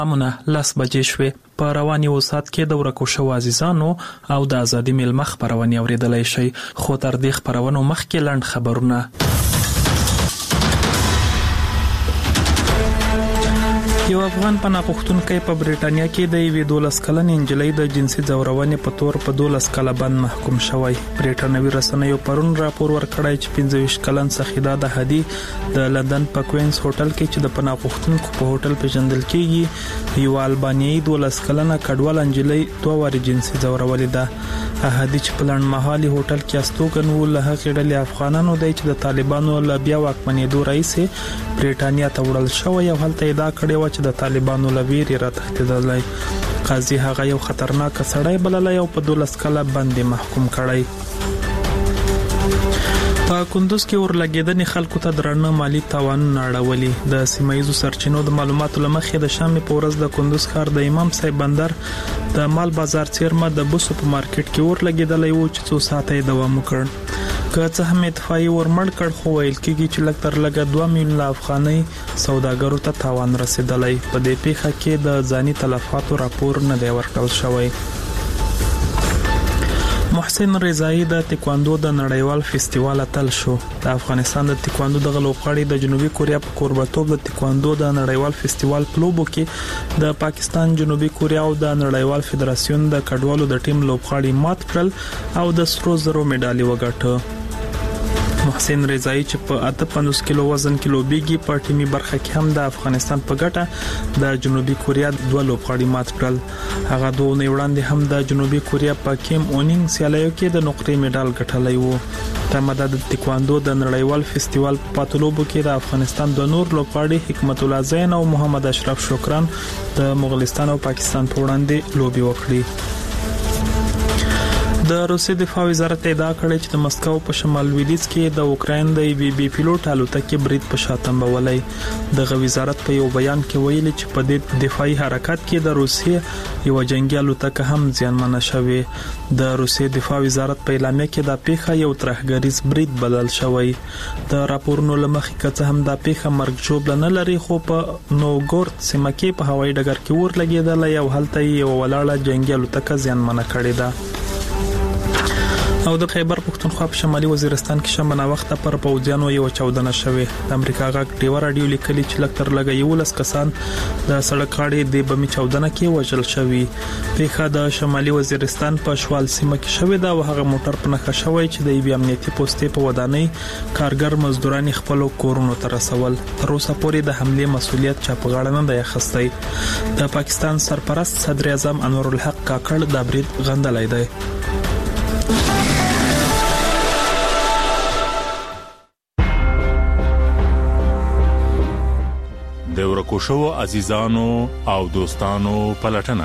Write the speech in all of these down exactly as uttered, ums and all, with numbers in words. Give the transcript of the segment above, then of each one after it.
امونه لاس بجې شوې. په رواني وسات کې د ورکو شو عزیزانو او د ازادي میلمه خبرونه اوریدلای شي. خو تر دې خبرونو مخکې لاند خبرونه. یو افغان پناه غوښتونکی په بریټانیا کې د یوې دولس کلنې نجلۍ د جنسي ځورونې په تور په دولس کاله بند محکوم شوی. بریټانوي رسنیو پرون راپور ورکړی چې پنځه ویشت کلن سخیدا د هدي د لندن په کوینز هوټل کې چې د پناه غوښتونکو په هوټل پیژندل کېږي یو البانیایي دولس کلنه کډوال نجلۍ دوه واري جنسي ځورولې ده. هدي چې په لړمحالي هوټل کې استوګن و له هغې ډلې افغانانو دی چې د طالبانو له بیا واکمنېدو راهیسې بریټانیا ته وړل شوی او هلته ادعا کړې و چې د طالبانو له ویرې راتښتېدلی. قاضي هغه یو خطرناک سړی بللی او په دولس کاله باندې محکوم کړی. په کندوز کې ورلګیدنې خلکو ته درنه مالی تاوانونه اړولي. د سیمایي سرچینو د معلوماتو لمخې د شنبه په ورځ د کندوز ښار د امام صاحب بندر د مال بازار څیرمه د بوسو په مارکیټ کې ورلګیدلې و چې څو ساعته دوام وکړ. که څه هم اتفاقي ورمړ کړ خو ویل کېږي چې لږ تر لږه دوه میلیونه افغانۍ سوداګرو ته تاوان رسیدلی. په دې پیښه کې د ځاني تلفاتو راپور نه دی ورکړل شوی. محسن رضایی د تکواندو د نړیوال فستیوال اتل شو. د افغانستان د تکواندو د لوبغاړي د جنوبي کوریا په کوربتوب د تکواندو د نړیوال فستیوال په لوبو کې د پاکستان، جنوبي کوریا او د نړیوال فدراسیون د کډوالو د ټیم لوبغاړي مات کړل او د سرو زرو مډالي وګټه. محسن رضایی چې په اته پنځوس کیلو وزن کې لوبېږي په ټیمي برخه کې هم د افغانستان په ګټه د جنوبي کوریا دوه لوبغاړي مات کړل. هغه دوه نه وړاندې هم د جنوبي کوریا په کیم اونینګ سیالیو کې د نقطې مډال ګټلی وو. تمدا د تکواندو د نړیوال فستیوال په پاتلوبو کې د افغانستان د نور لوبغاړي حکمت الله زین او محمد اشرف شکران د مغولستان او پاکستان په وړاندې لوبي وکړي. د روسي دفاع وزارت ادعا کړې چې د مسکو په شمال لویدیځ کې د اوکراین د بي بي پیلوټ الوتکې برید په شاتم بولای. د وزارت په یو بیان کې ویلي چې په دې دفاعي حرکت کې د روسیې یو جنگي الوتکه هم زیانمن شوې. د روسي دفاع وزارت په اعلامیه کې دا پیښه یو ترهګریز برید بلل شوی. د راپورونو لمخې کڅه هم دا پیښه مرګ ژوبل نه لري خو په نوګورد سیمه کې په هوایي ډګر کې ورلګیدل او هلته یو ولاړه جنگي الوتکه زیانمن کړې ده. او د خیبر پختونخوا په شمالي وزیرستان کې شمنه وخته پر پوځیانو یو چاودنه شوه. د امریکا غاک ډیو رادیو لیکلي چې لکتر لګي یو لس کسان د سړک کاړې د بمي چاودنه کې وژل شوی. پیښه د شمالي وزیرستان په شوال سیمه کې شوې ده او هغه موټر په نخښه شوی چې د یو امنیتي پوسټې په ودانۍ کارګر مزدوران خپل کورونو ته رسول. تر اوسه پورې د حمله مسولیت چا په غاړه نه دی اخیستی. د پاکستان سرپرست صدر اعظم انور الحق کاکړ د برید غندلای دی. د ورکو شو عزیزانو او دوستانو پلټنه.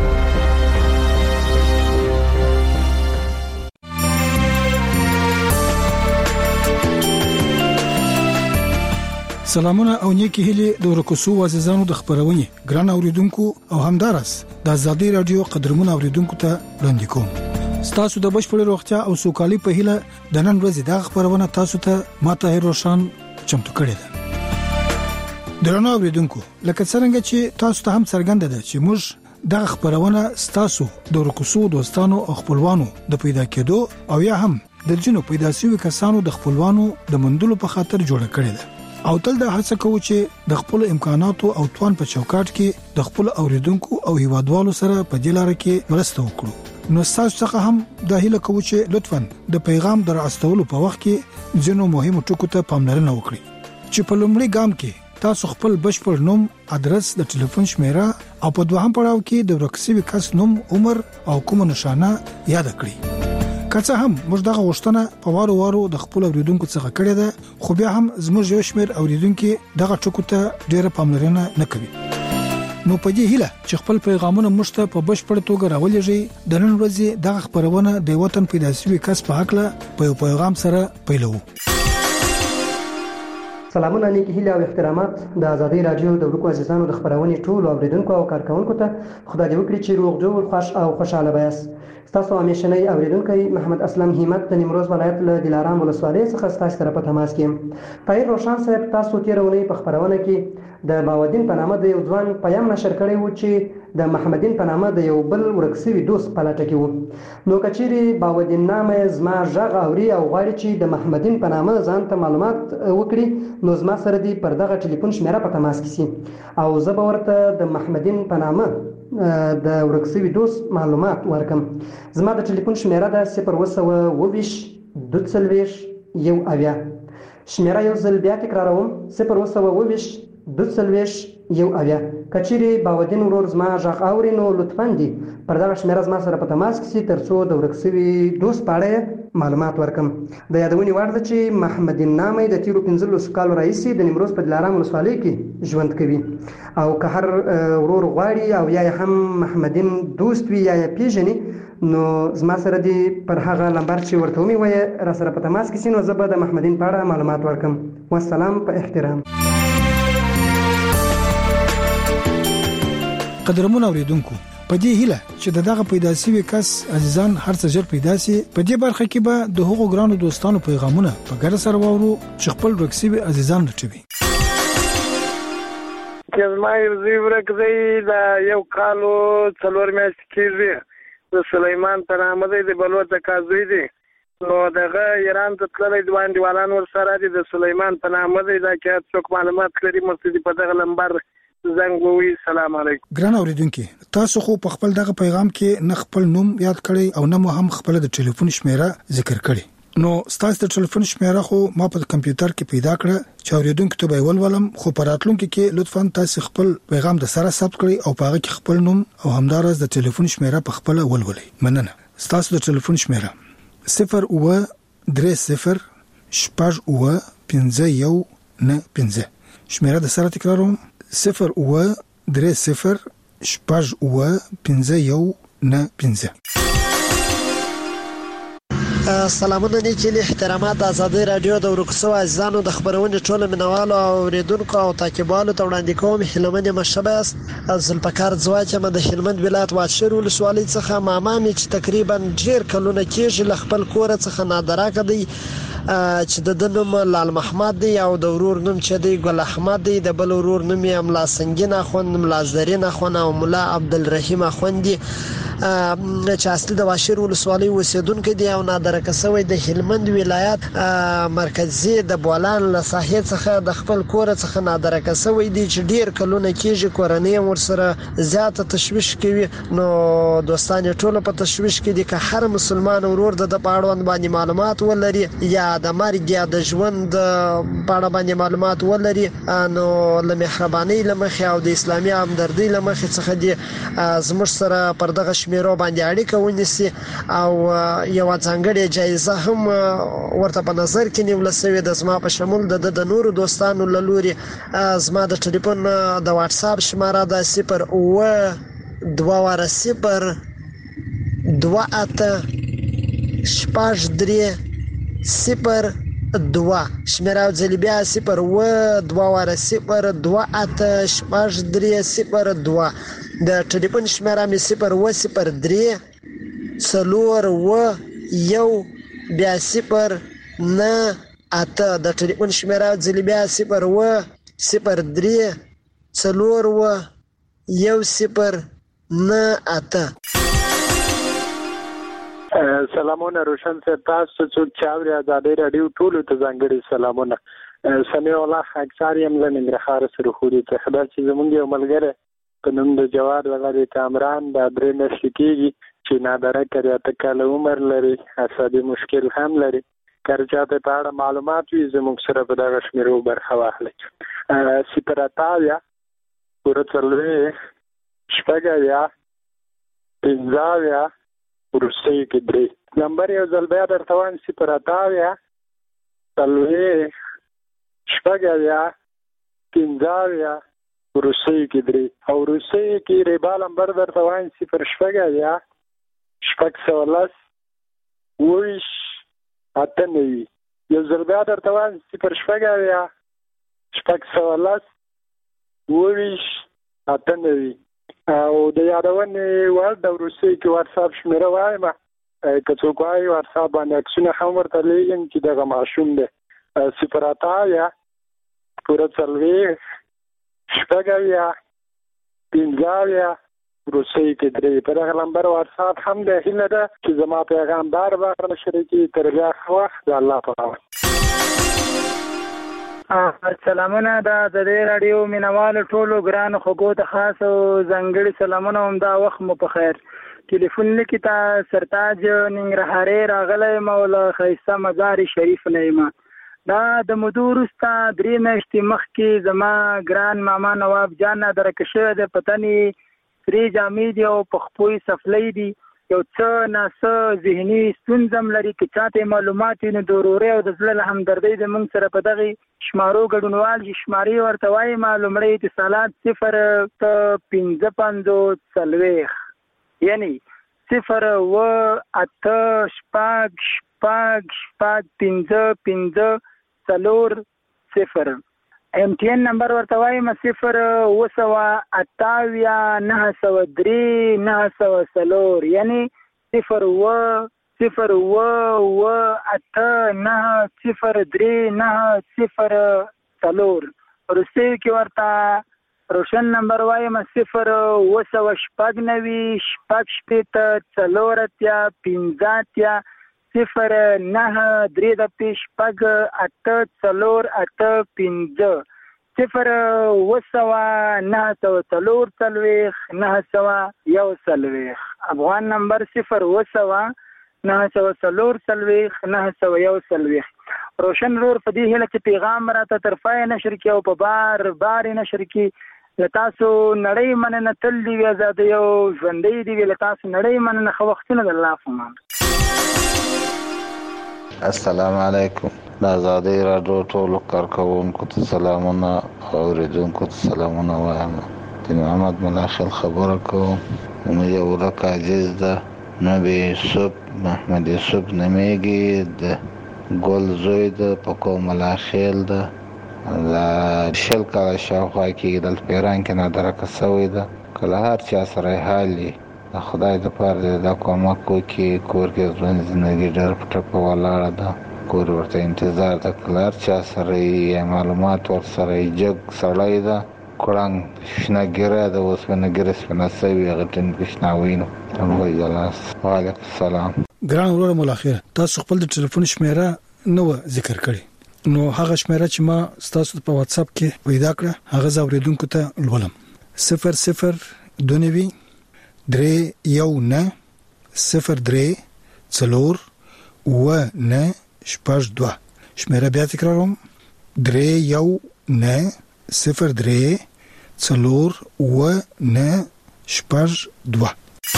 سلامونه او نیکی هیله د ورکو شو عزیزانو د خبرونه ګران اوریدونکو او همدارس د ازادي رادیو قدرمن اوریدونکو ته وړاندې کوم. تاسو د بشپړ روغتیا او سوکالي په هیله د نن ورځې د خبرونه تاسو ته ماته روشن چمتو کړی ده. درنو اوریدونکو لکه څنګه چې تاسو ته هم څرګنده ده چې موږ د خبرونه تاسو د ورکوسو دوستانو او خپلوانو د پیدا کېدو او یا هم د جنو پیدا شوی کسانو د خپلوانو د مندلو په خاطر جوړ کړی ده او تل د هڅه کوو چې د خپل امکاناتو او توان په چوکاټ کې د خپل اوریدونکو او هیوادوالو سره په دلاره کې مرسته وکړو. نو تاسو څخه هم د هیله کوو چې لطفاً د پیغام در استولو په وخت کې جنو مهمو ټکو ته پاملرنه وکړئ چې په لومړي ګام کې تاسو خپل بشپړ نوم، ادرس، د ټلیفون شمیره او په دوهم پړاو کې د ورکسوي کس نوم، عمر او کومه نشانه یاد کړئ. که څه هم موږ دغه غوښتنه په وارو وارو د خپل اوریدونکو څخه کړې ده خو بیا هم زموږ یو شمېر اوریدونکو دغه ټکو ته ډېره پاملرنه نه کوي. نو په دې هیله چې خپل پیغامونه موږ ته په بشپړ توګه راولېږي د نن ورځې دغه خبرونه د وطن پیدا شوی کس په حق له په پیغام سره پیلوو. سلامونه نیکی هیله او احترامات د ازادي رادیو د ورکو عزیزانو د خبرونې ټولو اوریدونکو او کارکونکو ته خدای دې وکړي چې روغ جوړ خوش او خوشاله بیاست. تاسو همیشنی اوریدونکي محمد اسلم همت د نیمروز ولایت له دلارام ولسوالۍ څخه ستاسو سره په تماس کې. طاهر روشن صاحب تاسو تیر ونې په خبرونه کې د باودین په نامه د یو ځوان پیام نشر کړی و چې د محمدین په نامه د یو بل ورکسوي دوست په لټه کې و. نو کچېرې باودین نامه زما غږ اوري او غواړي چې د محمدین په نامه ځان ته معلومات وکړي نو زما سره دی پر دغه ټلیفون شمیره په تماس کې سي او زه به ورته د محمدین په نامه د ورکسوي دوست معلومات ورکم. زما د ټلیفون شمیره ده صفر اووه سوه اووه ویشت دوه څلوېښت یو اویا. شمیره یو ځل بیا تکراروم صفر اووه سوه اووه ویشت دوه څلوېښت یو اویا. کچېرې باودین ورور زما غږ اوري نو لطفاً دې پر دغه شمیره زما سره په تماس کې سي تر څو د ورک سوي دوست په اړه معلومات ورکم. د یادونې وړ ده چې محمدین نامه د تیرو پنځلسو کالو راهیسې د نیمروز په دلارام ولسوالۍ کې ژوند کوي او که هر ورور غواړي او یا هم محمدین دوست وي یا یې پیژني نو زما سره دې پر هغه نمبر چې ورته ومې وایه را سره په تماس کې سي نو زه به د محمدین په اړه معلومات ورکم. والسلام په احترام. قدرمن اوریدونکو په دې هیله چې دغه پیدا شوی کس عزیزان هر څه ژر پیدا شي په دې برخه کې به د هغو ګرانو دوستانو پیغامونه په ګډه سره وورو چې خپل ورکسوي عزیزان لټوي. کزمای زیورک دی دا یو کالو څلور میاشتې کېږي د سلیمان په نامه دی د بلوط کازوی دی نو دغه ایران ته تللی دوه انډیوالان ورسره دي د سلیمان په نامه دی دا که څوک معلومات لري مرسته په دغه لمبر زنګ ووي. سلام علیکم. ګران اوریدونکو تاسو خو په خپل دغه پیغام کې نه خپل نوم یاد کړی او نه مو هم خپل د ټلیفون شمیره ذکر کړی نو تاسو د ټلیفون شمیره خو ما په کمپیوټر کې پیدا کړه چې اوریدونکو ته به ولولم خو په راتلونکو کې لطفاً تاسو خپل پیغام د سره ثبت کړئ او په هغه کې خپل نوم او همدارس د ټلیفون شمیره په خپل ولولئ. مننه. تاسو د ټلیفون شمیره صفر اووه درې صفر شپږ اووه پنځه یو نه پنځه. شمیره د سره تکراروم صفر اووه درې صفر شپږ اووه پنځه یو نه پنځه. سلامونه نیکی له احترامات ازادي رادیو د ورکسو عزیزانو د خبرونې ټول منوالو او اوریدونکو او تعقیبالو ته وړاندې کوم هلمند مشبه است از الپکار زواج ما د هلمند ولایت واشر ولسوالۍ څخه مامامي چې تقریبا ډیر کلونه کېږي ل خپل کور څخه نادره کړي چې د دنوم لال محمد دی او د ورور نوم چې دی ګل احمد دی د بل ورور نوم یې املا سنگین اخوند ملا زرین اخوند او مولا عبدالرحیم اخوند دی چې اصل د واشر ولسوالۍ اوسیدونکو دی او نادره کسوي د هلمند ولایت مرکزی د بولان له ساحې څخه د خپل کور څخه نادره کسوي دی چې ډیر کلونه کېږي کورنۍ ورسره زیاته تشویش کوي نو دوستان ټول په تشویش کې دي که هر مسلمان ورور د پاړوند باندې معلومات ولري یا د مرګ یا د ژوند په اړه باندې معلومات ولري نو له مهرباني لمخې او د اسلامي همدردي لمخې څخه دي زموږ سره پر دغه شمیرو باندې اړیکه ونیسي او یو ځانګړې جایزه هم ورته په نظر کې نیول شوې د زما په شمول د د نورو دوستانو له لوري. زما د ټلیفون د واتس اپ شماره ده صفر اووه دوه واره صفر دوه اته شپږ درې صفر دوه. شمیره ځل بیا صفر اووه دوه واره صفر دوه اته شپږ درې صفر دوه. د ټلیفون شمیره مې صفر اووه صفر درې څلور اووه یو بیا صفر نه اته. د ټلیفون شمیره ځل بیا صفر اووه صفر درې څلور اووه یو صفر نه اته. سلامونه روشن صاحب تاسو څوک چې اوري ازادي رادیو ټولو ته ځانګړي سلامونه. سمیع الله اکثر یم له ننګرهار سره خوري ته خبر چې زمونږ یو ملګری په نوم د جواد ولري کامران د درې میاشتې کېږي چې نادره کړی اته کاله عمر لري عصبي مشکل هم لري که چاته په اړه معلومات وي زموږ سره په دغه شمیرو برخه واخلئ. صفر اته اویا پوره څلوېښت شپږ اویا پنځه اویا وروستیو کې درې. نمبر یو ځل بیا درته وایم صفر اته اویا څلوېښت شپږ اویا پنځه اویا وروستیو کې درې او وروستیو کې ریبا نمبر درته وایم صفر شپږ اویا شپږ سوه لس اووه ویشت اته نوي. یو ځل بیا درته وایم صفر شپږ اویا شپږ سوه لس اووه ویشت اته نوي او د یادونې وړ د وروستۍ کې واتساپ شمېره وایم که څوک وایي واتساپ باندې عکسونه هم ورته لیږم چې دغه ماشوم دی صفر اته اویا پوره څلوېښت شپږ اویا پنځه اویا وروستۍ کې درې په دغه نمبر واتساپ هم دی. هیله ده چې زما پیغام بار بار نشر کړي. تر بیا ښه وخت د الله په امان. سلامونه د آزادۍ راډیو مینوالو ټولو ګرانو خوږو ته خاص او ځانګړي سلامونه. همدا وخت مو په خیر. ټلیفون لیکي ته سرتاج ننګرهاري راغلی یم او له ښایسته مزار شریف نه یم. دا د مودو وروسته درې میاشتې مخکې زما ګران ماما نواب جان نه درکه شوی دی. په تن یې سرې جامې دي او په خپو یې سفلۍ دي. یو څه ناڅه ذهني ستونزه هم لري. که چاته معلومات وي نو د ورورۍ او د زړه له همدردۍ د موږ سره په دغې شمارو ګډونوال شي. شمارې ورته وایم لومړی اتصالات صفر ته پنځه پنځوس څلوېښت یعنې صفر اوه اته شپږ شپږ شپږ پنځه پنځه څلور صفر. ایم ټي این نمبر ورته وایم صفر اوه سوه اته اویا نهه سوه درې نهه سوه څلور یعنې صفر اوه صفر اوه اوه اته نهه صفر درې نهه صفر څلور. وروستیو کې ورته روشن نمبر وایم صفر اوه سوه شپږ نوي شپږ شپېته څلور اتیا پنځه اتیا صفر نهه درې دپې شپږ اته څلور اته پنځه صفر اوه سوه نهه سوه څلور څلوېښت نهه سوه یو څلوېښت. افغان نمبر صفر اوه سوه نهه سوه څلور څلوېښت نهه سوه یو څلوېښت. روشن رور په دې هیله چې پیغام راته تر پایه نشر کړي او په بار بار یې نشر کړي. له تاسو نړۍ مننه. تل دې وي ازادۍ او ژوندۍ دې وي. له تاسو نړۍ مننه. ښه وختونه د الله په امان. السلام علیکم. د آزادۍ راډیو ټولو کارکوونکو ته سلامونه او اوریدونکو ته سلامونه وایم. د محمد ملاخل خبره کوم. نو یو ورک عزیز ده نبی یوسف محمد یوسف نمیږي. د ګل زوی ده په کوم ملاخل ده د شل کاله شاوخوا کې دلته په ایران کې نادرکه سوی ده. کله هر چا سره حال وي د خدای د پاره دا کومک وکړي. کور کې ژوند زندګي ډېر په ټپه ولاړه ده. کور ورته انتظار ده. کله هر چا سره یې معلومات ورسره یې جګ سړی ده. کړنګ شنه ګیره ده. اوسپنه ګیره سپنه سوي هغه ټینګ شنه وینو. وعلیکم السلام. ګران ورور ملاخر تاسو خپل د ټلیفون شمیره نو ذکر کړی نو هغه شمیره چې ما تاسو په واتس اپ کې پیدا کړه هغه زاوریدونکو ته لولم. صفر صفر دوه نوي درې یو نه صفر درې څلور اوه نه شپږ دوه. شمیره بیا تکراروم. درې یو نه صفر درې څلور اوه نه شپږ دوه.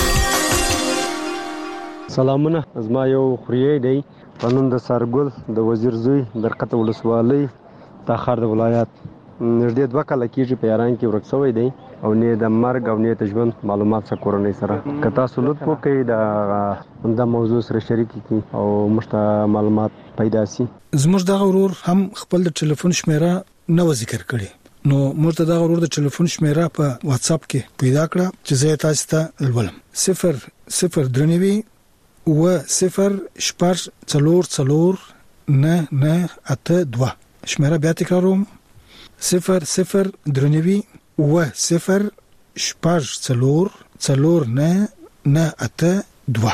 سلامونه. زما یو خوریی دی په نوم د سارګل د وزیر زوی درقته ولسوالۍ تاخر د ولایت. نږدې دوه کاله کېږي په ایران کې ورک شوی دی او نه د مرګ او نه د ژوند معلومات سره کورنۍ سره. که تاسو لطف وکړئ د د موضوع سره شریک کړئ او موږ ته معلومات پیدا شي. زموږ دغه ورور هم خپل د ټلیفون شمیره نو ذکر کړي نو موږ ته دغه ورور د ټلیفون شمیره په واتس اپ کې پیدا کړه چې زه تاسو ته لولم. صفر صفر درې نوي اوه صفر شپږ څلور څلور نه نه اته دوه. شمیره بیا تکراروم. صفر صفر درې نوي اوه صفر شپږ څلور څلور نه نه اته دوه.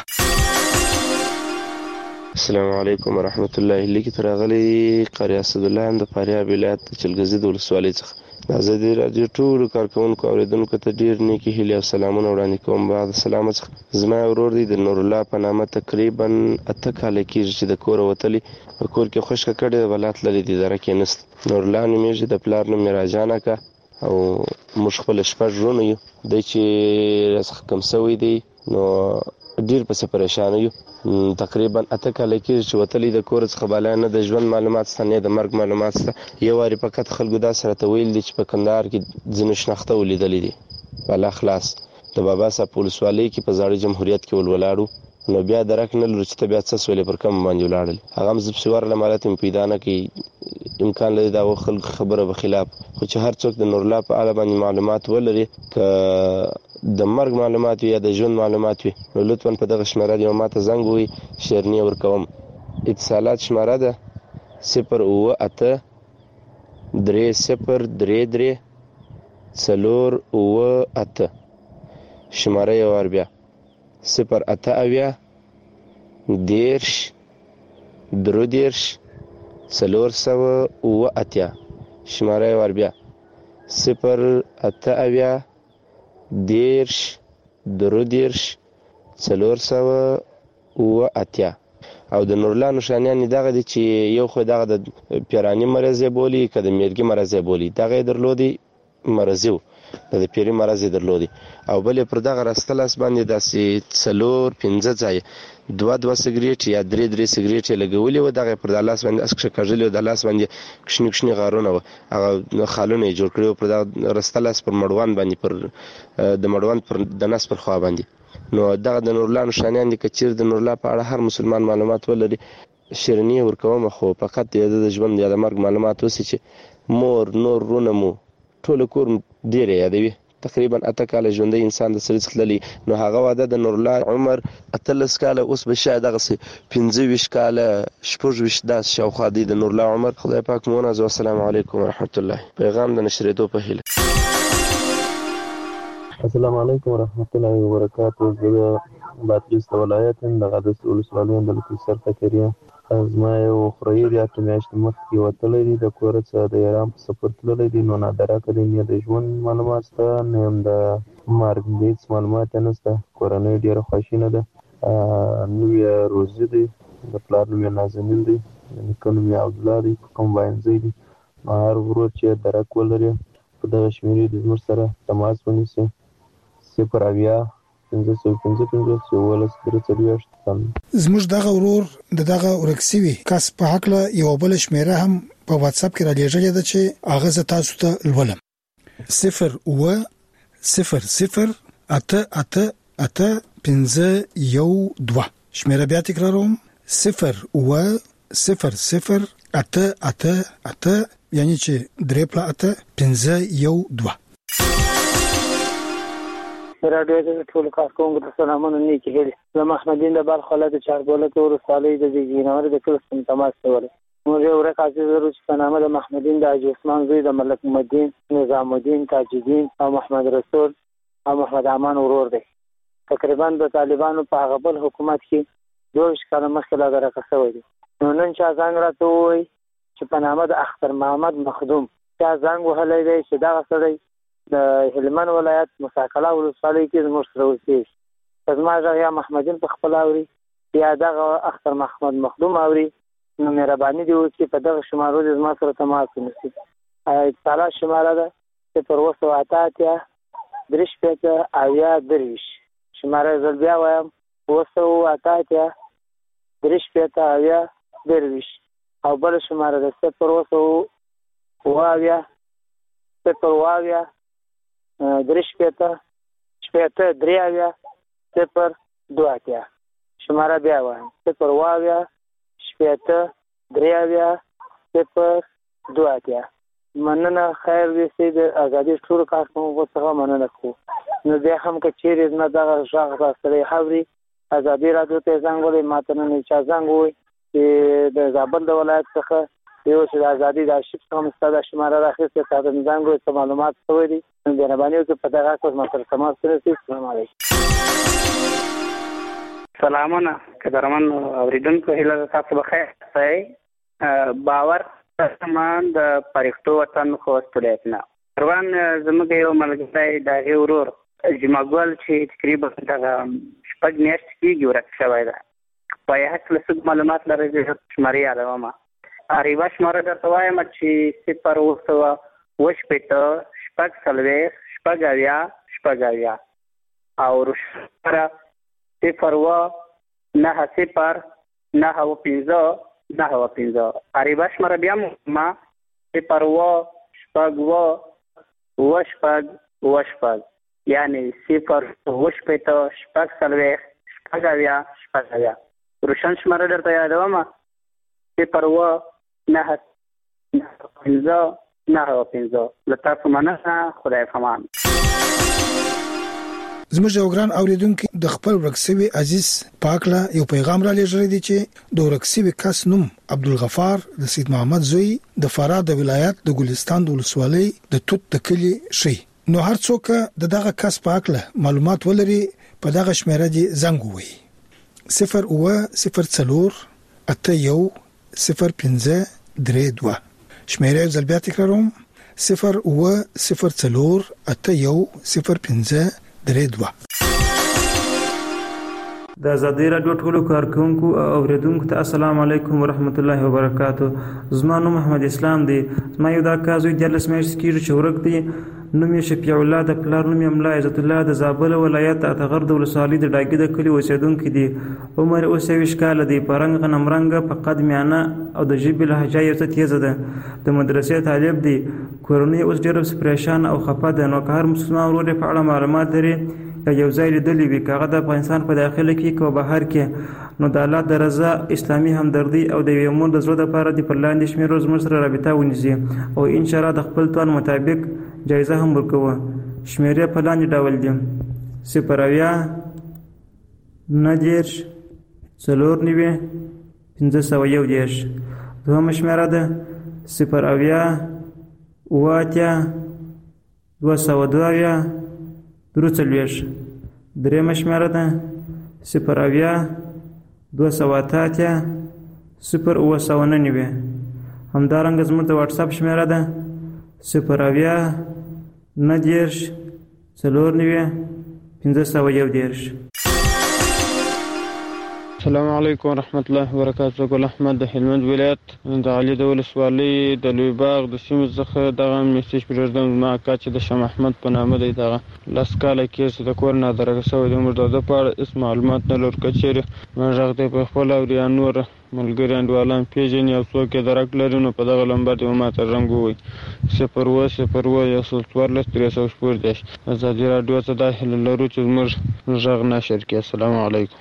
السلام علیکم ورحمت الله. لیکي تر غلي قاری اسد الله هم د فاریاب ولایت چلګزي د ولسوالۍ څخه د آزادۍ راډیو ټولو کارکوونکو اوریدونکو ته ډیر نیکی هیلې او سلامونه وړاندې کوم. بعد سلام څخه زما ورور دی د نور الله په نامه تقریبا اته کال کېږي چې د کور وتلی په کور کې خوشک کړي ولات لري د درکې نست. نور الله نومېږي د پلار نوم راجانه کا او موږ خپل شپږ ورونه یو. د چې رزق کم سوی دی نو ډیر په پریشان یو. تقریبا اته کال کې چې وتلی د کور څخه بالا نه د ژوند معلومات ستنه د مرګ معلومات ست یو واری فقط خلکو دا سره ته ویل دي چې په کندهار کې ځینې شناخته ولیدلې دي بالا خلاص د بابا صاحب پولیسوالۍ کې په زاړه جمهوریت کې ولولاړو. نو بیا درک نه لور چې ته بیا څه سولې پر کم باندې ولاړل هغه مزب سوار له مالت پیدا نه کی امکان لري دا خلک خبره به خلاف، خو چې هر څوک د نورالله په اړه باندې معلومات ولري، که د مرګ معلومات وي یا د ژوند معلومات وي، نو لطفا په دغه شمېره یو ماته زنګ ووهئ، شیرني ورکوم. اتصالات شماره ده صفر اوه اته درې صفر درې درې څلور اوه اته. شماره یې وار بیا صفر اته اویا دېرش درې دېرش څلور سوه اوه اتیا. شماره یې وار بیا صفر اته اویا دېرش درې دېرش څلور سوه اوه اتیا. او د نورالله نښانیان یې دغه دي چې یو خو دغه د پیراني مرض یې بولي، که د میرګي مرض یې بولي، دغه یې درلودي مرضي و، د پیري مرض یې درلودي. او بل یې پر دغه راسته لاس باندې داسې څلور پنځه ځایه دوه دوه سګرېټ یا درې درې سګرېټ یې لګولي وو، دغه یې پر دا لاس باندې اس کښه کږلي وو، د لاس باندې کښني کښني غارونه وو، هغه خالونه یې جوړ کړي وو پر دغه راسته لاس پر مړوند باندې، پر د مړوند پر د نس پر خوا باندې. نو دغه د نورالله نښانیان دي. که چیرې د نورالله په اړه هر مسلمان معلومات ولري، شیرني ورکوم، خو فقط د د ژوند یا د مرګ معلومات اوسي چې مور نور رونه مو ټول کور ډېر یادوي. تقریبا اته کاله ژوندی انسان د سړي څخه تللی، نو هغه واده د نورالله عمر اتلس کاله، اوس به شاید دغسې پنځه ویشت کاله شپږ ویشت داسې شاوخوا دی د نورالله عمر. خدای پاک مو ونازوي. السلام علیکم ورحمت الله. پیغام د نشرېدو په هیله. السلام علیکم ورحمت الله وبرکاتو. زه د بادغیس د ولایت یم، د قادس ولسوالۍ د لکوسر تکریه. زما یو خوریی دی اته میاشتې مخکې وتلی دی، د کوره څخه د ایران په سفر تللی دی. نو نادرکه دی، نه د ژوند معلومات شته، نه هم د مرګ هېڅ معلومات یې نشته. کورنۍ ډېره خواشینه ده. نوم یې روزي دی، د پلار نوم یې نازنین دی، د نیکه نوم یې عبدالله دی، په کوم واینځی دی. نو هر ورور چې درک ولري په دغه شمېرې د زموږ سره تماس ونیسي. صفر اویا پنځه سوه پنځه پنځوس یولس درې څلوېښت. زموږ دغه ورور د دغه ورک سوي کس په هکله یوه بله شمېره هم په واتساپ کې رالیږلې ده چې هغه زه تاسو ته لولم. صفر اوه صفر صفر اته اته اته پنځه یو دوه. شمېره بیا تکراروم، صفر اوه صفر صفر اته اته اته، یعنی چې درې پله اته پنځه یو دوه. راډیو د ټول کارکونکو ته سلامونه نیکې هیلې. زه محمدین د بلخ ولایت چاربولک ولسوالۍ د زیږینور د کلي څخه تماس کولی. موږ یو ورک عزیز لرو چې په نامه د محمدین د حاجي عثمان زوی د ملک محمدین، نظام الدین، تاج الدین او محمد رسول او محمد امان ورور دی. تقریبا د طالبانو په هغه بل حکومت کې دوه ویشت کاله مخکې لا درکه شوی دی. نو نن چا زنګ راته ووایي چې په نامه د اختر محمد مخدوم چا زنګ وهلی دی چې دغه سړی د هلمند ولایت مساکله ولسوالۍ کې زموږ سره اوسېږي. که زما غږ یا محمدین په خپله اوري یا دغه اختر محمد مخدوم اوري، نو مهرباني دې وکړي په دغه شمارو دې زما سره تماس ونیسي. اتصالات شماره ده صفر اوه سوه اته اتیا درې شپېته اویا درویشت. شماره یې زه بیا وایم اوه سوه اته اتیا درې شپېته اویا درویشت. او بله شماره ده صفر اوه سوه اوه اویا صفر اوه اویا درې شپېته شپېته درې اویا صفر دوه اتیا. شماره بیا وایم صفر اوه اویا شپېته درې اویا صفر دوه اتیا. مننه. خیر ویسي د ازادي ټولو کارکوونکو څخه مننه کوو. نو بیا هم که چیرې زما دغه غږ سړی اوري، ازادي راډیو ته یې زنګ ووهئ، ما ته نن چا زنګ ووایي چې د زابل د ولایت څخه یو چې د ازادي د آرشیف څخه مو ستا دا شماره راخیستې، تا ته مې زنګ ووایي څه معلومات شوی دي. نو مهرباني وکړئ په دغه حق ما سره تماس ونیسئ. السلام علیکم. سلامونه قدرمن اورېدونکو، هیله ده تاسو بخیر اوسئ. باور سامان د پرښتو وطن خوست ولایت نه روان زموږ یو ملګری د هغې ورور جمعه ګل چې تقریبا دغه شپږ میاشتې کېږي ورک شوی ده. په یې هکله څه معلومات لرئ؟ زه شمارې یادومه. یوه شماره درته وایم چې صفر اوه سوه اوه شپېته شپږ څلوېښت شپږ اویا شپږ اویا، او روشماره صفر اوه نهه صفر نهه اوه پنځه نهه اوه پنځه. عربه شماره بیا ما صفر اوه شپږ اوه اوه شپږ اوه شپږ، یعنې صفر اوه شپېته شپږ څلوېښت شپږ اویا شپږ اویا. روشن شماره درته یادومه صفر اوه نهه پنځه نه پنځه لته مننه خدای پامان. زموږ یو ګران اوریدونکو د خپل ورکسوي عزیز پاکله یو پیغام را لېږلی دی چې د ورکسوي کس نوم عبدالغفار د سید محمد زوی د فراه د ولایت د ګلستان د ولسوالۍ د توت د کلی شي. نو هر څوک د دغه کس پاکله معلومات ولري په دغه شمیره دی زنګ ووي صفر اوه صفر څلور اته یو صفر پنځه درې دوه. شمیره زل بیا تکراروم صفر اوه صفر څلور اته یو صفر پنځه درې دوه. د ازادي رادیو ټولو کارکونکو او اوریدونکو ته السلام علیکم ورحمت الله وبرکاتو. زما نوم محمد اسلام دی. زما یو دا کازوی د لسمیشت کیږي چې ورک دی. نوم یې شفیع الله د پلار نوم یې ملا عزت الله د زابل ولایت اتغر د ولسوالۍ د ډاګي د کلی اوسیدونکو دی. عمر اوس یویش کاله دی. پرنګ غنم رنګ په قد میانه او د ژبې لهجه یې څه تیزه ده. د مدرسې طالب دی. کورنۍ اوس ډېر پریشان او خفه ده. نو که هر مسلمان ورور په اړه معلومات لري یا یو ځای لیدلی وي که هغه د افغانستان په داخله کې که بهر کې نو د الله د رضا اسلامي همدردي او د یوې مور د زړه دپاره د پر لاندې شمېرو زموږ سره رابطه ونیسي او انشاءالله د خپل توان مطابق جایزه هم ورکوو. شمېرې په لاندې ډول دي: صفر اویا نهه دېرش څلور نوي پنځه سوه یو دېرش. دوهمه شمېره ده صفر اویا اوه اتیا دوه سوه دوه اویا درې څلوېښت. درېیمه شمېره ده صفر اویا دوه سوه اته اتیا صفر اوه سوه نهه نوي. همدارنګه زموږ د واټساپ شمېره ده صفر اویا نهه دېرش څلور نوي پنځه سوه یو دېرش. السلام علیکم ورحمت الله وبرکاتہ. ګل احمد د هلمند ولایت د علي د ولسوالۍ د لوی باغ د سیمې څخه دغه میسج پرېږدم. زما اکا چې د شاه محمد په نامه دی دغه لس کاله کېږي چې د کور نادرګه شوی دی. موږ د ده په اړه هېڅ معلومات نه لرو. که چېرې موږ غږ دی په خپل او یا نور ملګري انډیوالان پېژني او څوک یې درک لري نو په دغه نمبر دې ماته زنګ ووایي صفر اوه صفر اوه یو سل څوارلس درې سوه شپږ دېرش. ازادي راډیو ته دا هیله لرو چې زموږ غږ نشر کړي. السلام علیکم.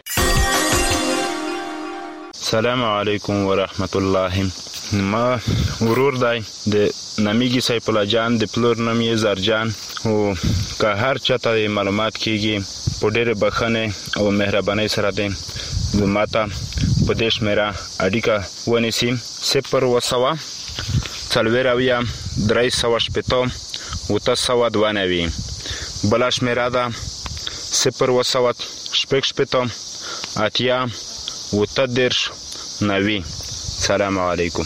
السلام علیکم ورحمت الله. ما ورور دی د نامیږي سیف الله جان د پلور نوم یې زرجان او که هر چاته معلومات کیږي په ډېرې بښنې او مهربانۍ سره دی ماته په دې شمېره اړیکه ونیسي صفر اوه سوه څلوېښت اویا درې سوه شپېته اوته سوه دوه نوي. بله شمېره ده صفر اوه سوه شپږ شپېته اتیا اوته دېرش نوي. سلام علیکم.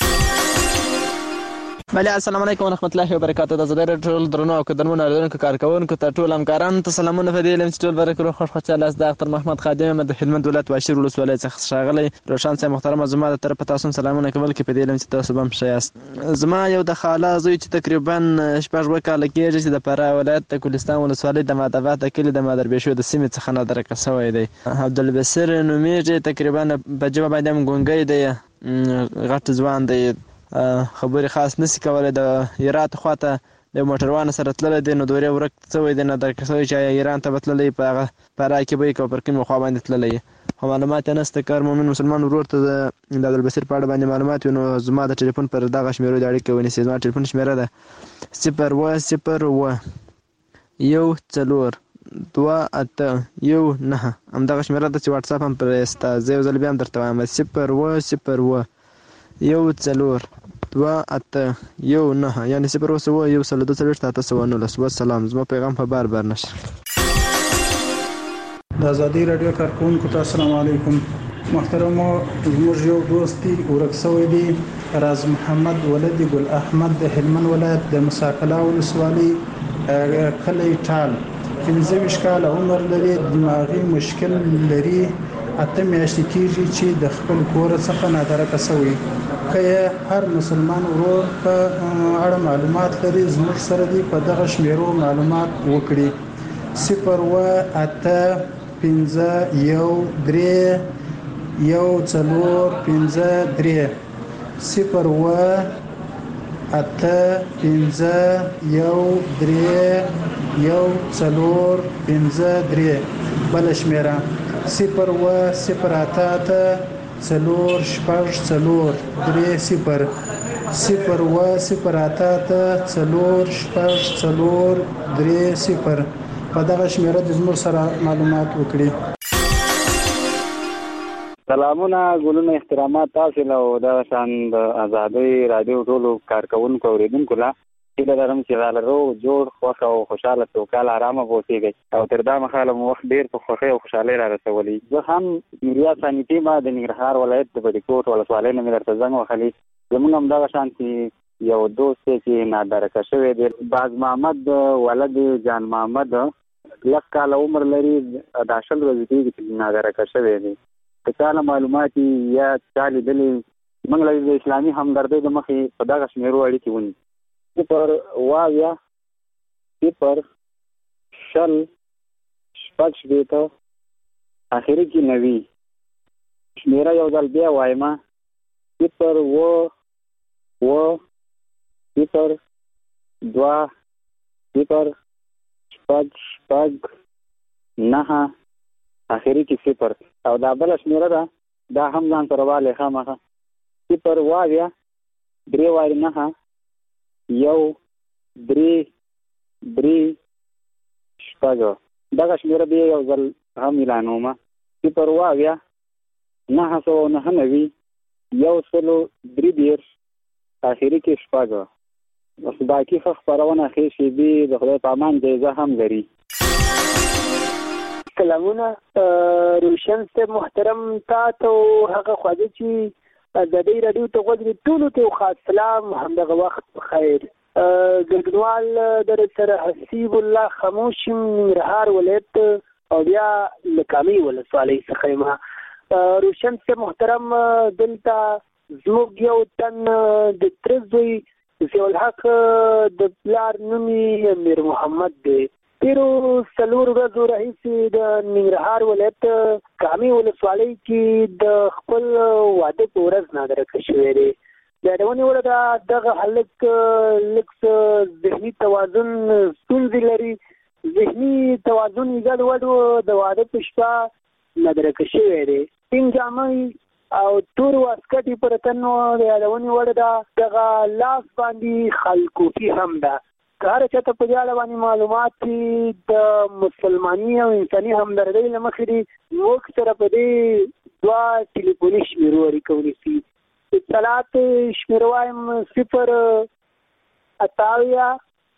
بله السلام علیکم ورحمت الله وبرکاتو. د ازادي راډیو ټول درنو او قدرمنو اوریدونکو کارکوونکو ته ټول همکارانو ته سلامونه. په دې علم چې ټول برکرو خوش خوشاله است. د اختر محمد خادم د هلمند ولایت واشیر ولسوالۍ څخه ښاغلی روشن صاحب محترم زما د طرفه تاسو سلامونه کول کې په دې علم چې تاسو به هم ښه یاست. زما یو د خاله زوی چې تقریبا شپږ اووه کاله کېږي چې د فراه ولایت د ګلستان ولسوالۍ د مادبات د کلي د مادربېشو د سیمې څخه نادرکه شوی دی. عبدالبصیر نومیږي. تقریبا په ژبه باندې هم ګونګی دی. غټ ځوان دی. خبرې خاص نسی کولی. د هرات خواته د موټروان سره تللی دی نو دورې ورک شوی دی نادرکه شوی چې ایران ته به تللی په هغه فراه کې به یې که پر کومې خوا باندې تللی خو معلومات یې نشته. که هر مومن مسلمان ورور ته د عبدالبصیر په اړه باندې معلومات وي نو زما د ټلیفون پر دغه شمېرو د اړیکې ونیسي. زما ټلیفون شمېره ده صفر اوه صفر اوه یو څلور دوه اته یو نهه. همدغه شمېره ده چې واټساپ هم پرې سته. زه یو ځل بیا هم درته وایم صفر اوه صفر اوه یو څلور دوه اته یو نهه یعنې صفر اوه سوه یو سل دوه څلوېښت اته سوه نولس. والسلام. زما پیغام په بار بار نشر. د ازادي راډیو کارکوونکو ته السلام علیکم. محترمو زموږ یو دوست دی ورک شوی دی راز محمد ولدي ګل احمد د هلمند ولایت د مساکلا ولسوالۍ کلی ټال. پنځه ویشت کاله عمر لري. دماغي مشکل لري. اته میاشتې کېږي چې د خپل کور څخه نادرکه شوی. که هر مسلمان ورور په اړه معلومات لري زموږ سره دی په دغه شمیرو معلومات وکړي. صفر اوه اته پنځه یو درې یو څلور پنځه درې. صفر اوه اته پنځه یو درې یو څلور پنځه درې. بله شمیره صفر اوه صفر اته اته څلور شپږ څلور درې صفر. صفر و صفر اته اته څلور شپږ څلور درې صفر په دغه شمیره د زموږ سره معلومات وکړي. سلامونه ګلونه احترامات تاسو له د شان د آزادۍ رادیو ټولو کارکونکو اوریدونکو لا چې لرم چې غالرو جوړ خوښ او خوشاله توکل آرامه بوسیږي او تر دا مخاله مو وخت ډیر په خوښي او خوشاله را رسولي. زه هم میریا سانیتی ما د ننګرهار ولایت د بډیکوټ ولسوالۍ نه مې درته زنګ وهلی. زمونږ هم دغه شان چې یو دوست چې نادرکه شوی دی باز محمد ولد جان محمد لږ کاله عمر لري دا شل ورځې کېږي چې نادرکه شوی دی. که چاله معلومات یا چا لیدلې موږ له د اسلامي همدردۍ د مخې په دغه شمېرو اړیکې ونیسو. صفر واویا صفر شل شپږ شپېته اخري کې نوي شمېره یو ځل بیا وایم صفر و و صفر دوه صفر شپږ شپږ نهه اخري کې صفر او دا بله شمېره ده دا هم ځان سره والی خامخه صفر واویا درې وارې نهه یو درې درې شپږ دغه شمېره بیا یو ځل هم اعلانومه صفر واویا نهه سوه نهه نوي یو سلو درې دېرش اخري کې شپږ. اوس باقي ښه خپرونه ښې شېبې د خدای په امان جایزه هم لري. سلامونه روشن صاحب محترم تا ته هغه خواږه چې آزادۍ راډیو ته غوږ ټولو ته خاص سلام همدغه وخت بخیر. ګډونوال در سره حسیب الله خاموش ننګرهار ولایت او بیا له کامې ولسوالۍ څخه یم. روشن صاحب محترم دلته زموږ یو تن د تره زوی ضیاءالحق د پلار نوم یې امیر محمد دی. تیرو څلور ورځو راهیسې د ننګرهار ولایت کامې ولسوالۍ کې د خپل واده په ورځ نادرکه شوی دی. د یادونې وړ ده دغه هلک لږ څه ذهني توازن ستونزې لري. ذهني توازن یې ګډوډ د واده په شپه نادرکه شوی دی. سپین جامې او تور واسکټ یې پر تن و. د یادونې وړ ده دغه لاس باندې خلکوفي هم ده. که هر چاته په دې اړه باندې معلومات د مسلماني او انساني همدردۍ له مخې دي موږ سره په دې دوه ټلیفوني شمېرو اړیکه ونیسي. اطلاعات شمېره وایم صفر اته اویا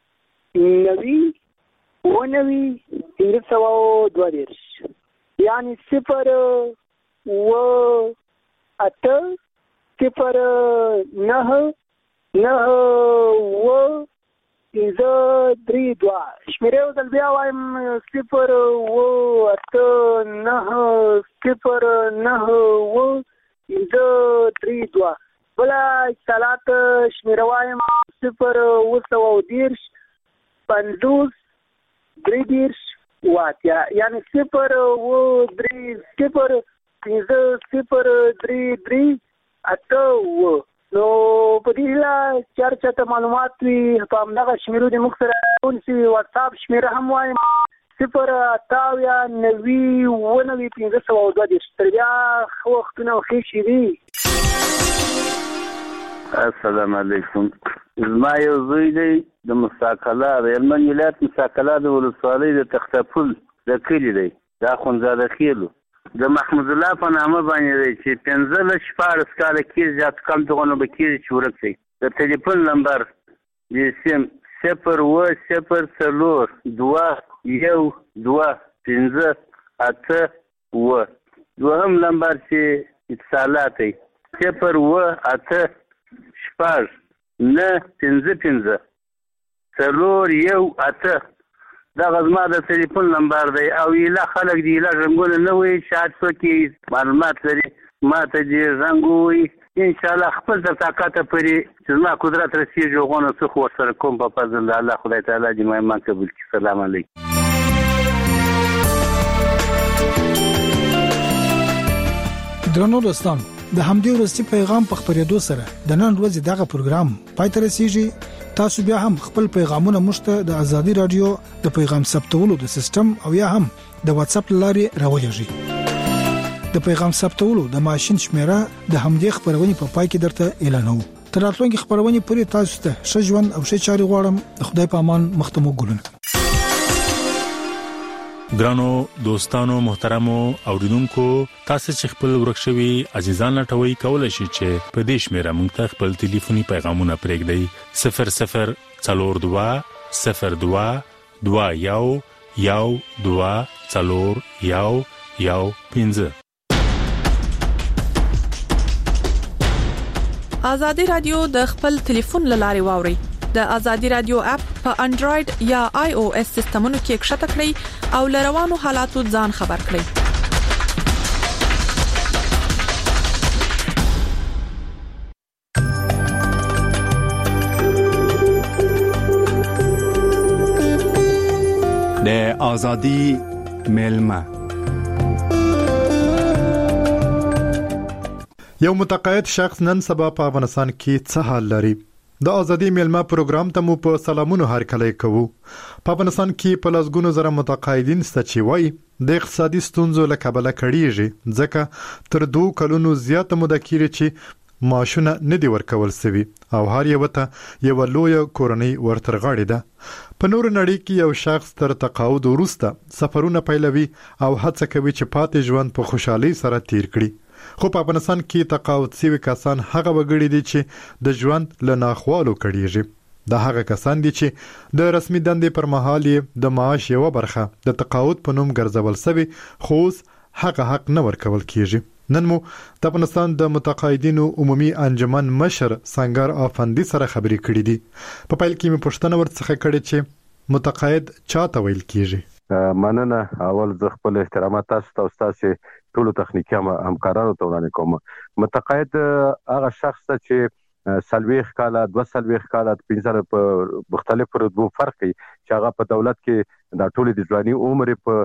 نوي اووه نوي پنځه سوه دوه دېرش یعنې صفر اووه اته صفر نهه نهه اووه پنځه درې دوه. شمېرې یو ځل بیا وایم صفر اووه اته نهه صفر نهه اووه پنځه درې دوه. بله اتصالات شمېره وایم صفر اووه سوه دېرش پنځوس درې دېرش اووه اتیا یعنې صفر اووه درې صفر پنځه صفر درې درې اته اووه. نو په دې هیله چې هر چاته معلومات وي په همدغه شمېرو د موږ سره ونیسي. واټساپ شمېره هم وایم صفر اته اویا نوي اووه نوي پنځه سوه دوه دېرش. تر بیا ښه وختونه او ښې شېبې. السلام علیکم. زما یو زوی دی د مستقله د هلمند ولایت مستقله د ولسوالۍ د تختپل د کلي دی د اخندزاده خیلو د محمود الله په نامه باندې دی چې پنځلس شپاړس کاله کېږي زیات کم دغونه به کېږي چې ورک دی. د ټلیفون نمبر د سیم صفر اووه صفر څلور دوه یو دوه پنځه اته اووه. دوهم نمبر چې اتصالات دی صفر اووه اته شپږ نه پنځه پنځه څلور یو اته. دغه زما د ټلیفون نمبر دی او ایله خلک د ایله رنګونه نه وایي چې هر څوک یې معلومات لري ما ته دې رنګ ووایي. انشاءالله خپل تر طاقته پورې چې زما قدرت رسېږي هغونه څه خو ورسره کوم په فضل د الله خدای تعالی دې ما ایمان قبول کړي. سلام علیکم. درنو دوستان د همدې وروستي پیغام په خبرېدو سره د نن ورځې دغه پروګرام پای ته رسیږي. تاسو بیا هم خپل پیغامونه مشته د ازادي رادیو د پیغام ثبتولو د سیستم او یا هم د واتس اپ لارې راولېږئ. د پیغام ثبتولو د ماشين شمیره د همدې خبرونې په پای کې درته اعلانوم. تر راتلونکي خبرونه پورې تاسو ته ښه ژوند او ښه چاري غواړم. خدای په امان مختمو ګلونه. ګرانو دوستانو محترمو اوریدونکو تاسو چې خپل ورکشوي عزیزان لټوي کولای شئ چې په دې شمیره موږ ته خپل ټلیفوني پیغامونه پرېږدئ صفر صفر څلور دوه صفر دوه دوه یو یو دوه څلور یو یو پنځه. آزادي رادیو د خپل ټلیفون لاري واوري. د آزادي رادیو اپ په انډراید یا آی او اس سیستمونو کې ښکته کړئ او لروانو حالاتو ځان خبر کړئ. د آزادي ملما یو متقاعد شخص نن سبا په افغانستان کې څه حال لري؟ د ازادي میلمه پروګرام ته مو په سلامونو هرکلی کوو. په افغانستان کې په لسګونو زره متقاعدین شته چې وایي د اقتصادي ستونزو له کبله کړيږي ځکه تر دوه کلونو زیاته موده کېږي چې معاشونه نه دي ورکول شوي او هر یو ته یو لوی کورنۍ ورترغاړي ده. په نور نړۍ کې یو شخص تر تقاعد وروسته سفرونه پیلوي او هڅه کوي چې پاتې ژوند په خوشحالۍ سره تیر کړي. خو په افغانستان کې تقاعد شوي کسان هغه وګړي دي چې د ژوند له ناخوالو کړيږي. دا هغه کسان دي چې د رسمي دندې پر مهال د معاش یو برخه د تقاعد په نوم ګرځول شوی خو هغه حق نه ورکول کیږي. نن مو د افغانستان د متقاعدینو عمومي انجمن مشر سنگر افندي سره خبرې کړې دي. په پیل کې مې پوښتنه ورڅخه کړې چې متقاعد چاته ویل کیږي؟ مننه. اول زه خپل احترامات تاسو ته او تاسو ټول تخنیکی همکارانو ته وړاندې کوم. متقاعد هغه شخص چې سلويخ کاله دوه سلويخ کاله پنځه په مختلفو رتبو فرق کوي چې هغه په دولت کې د ټولو د ځواني عمر په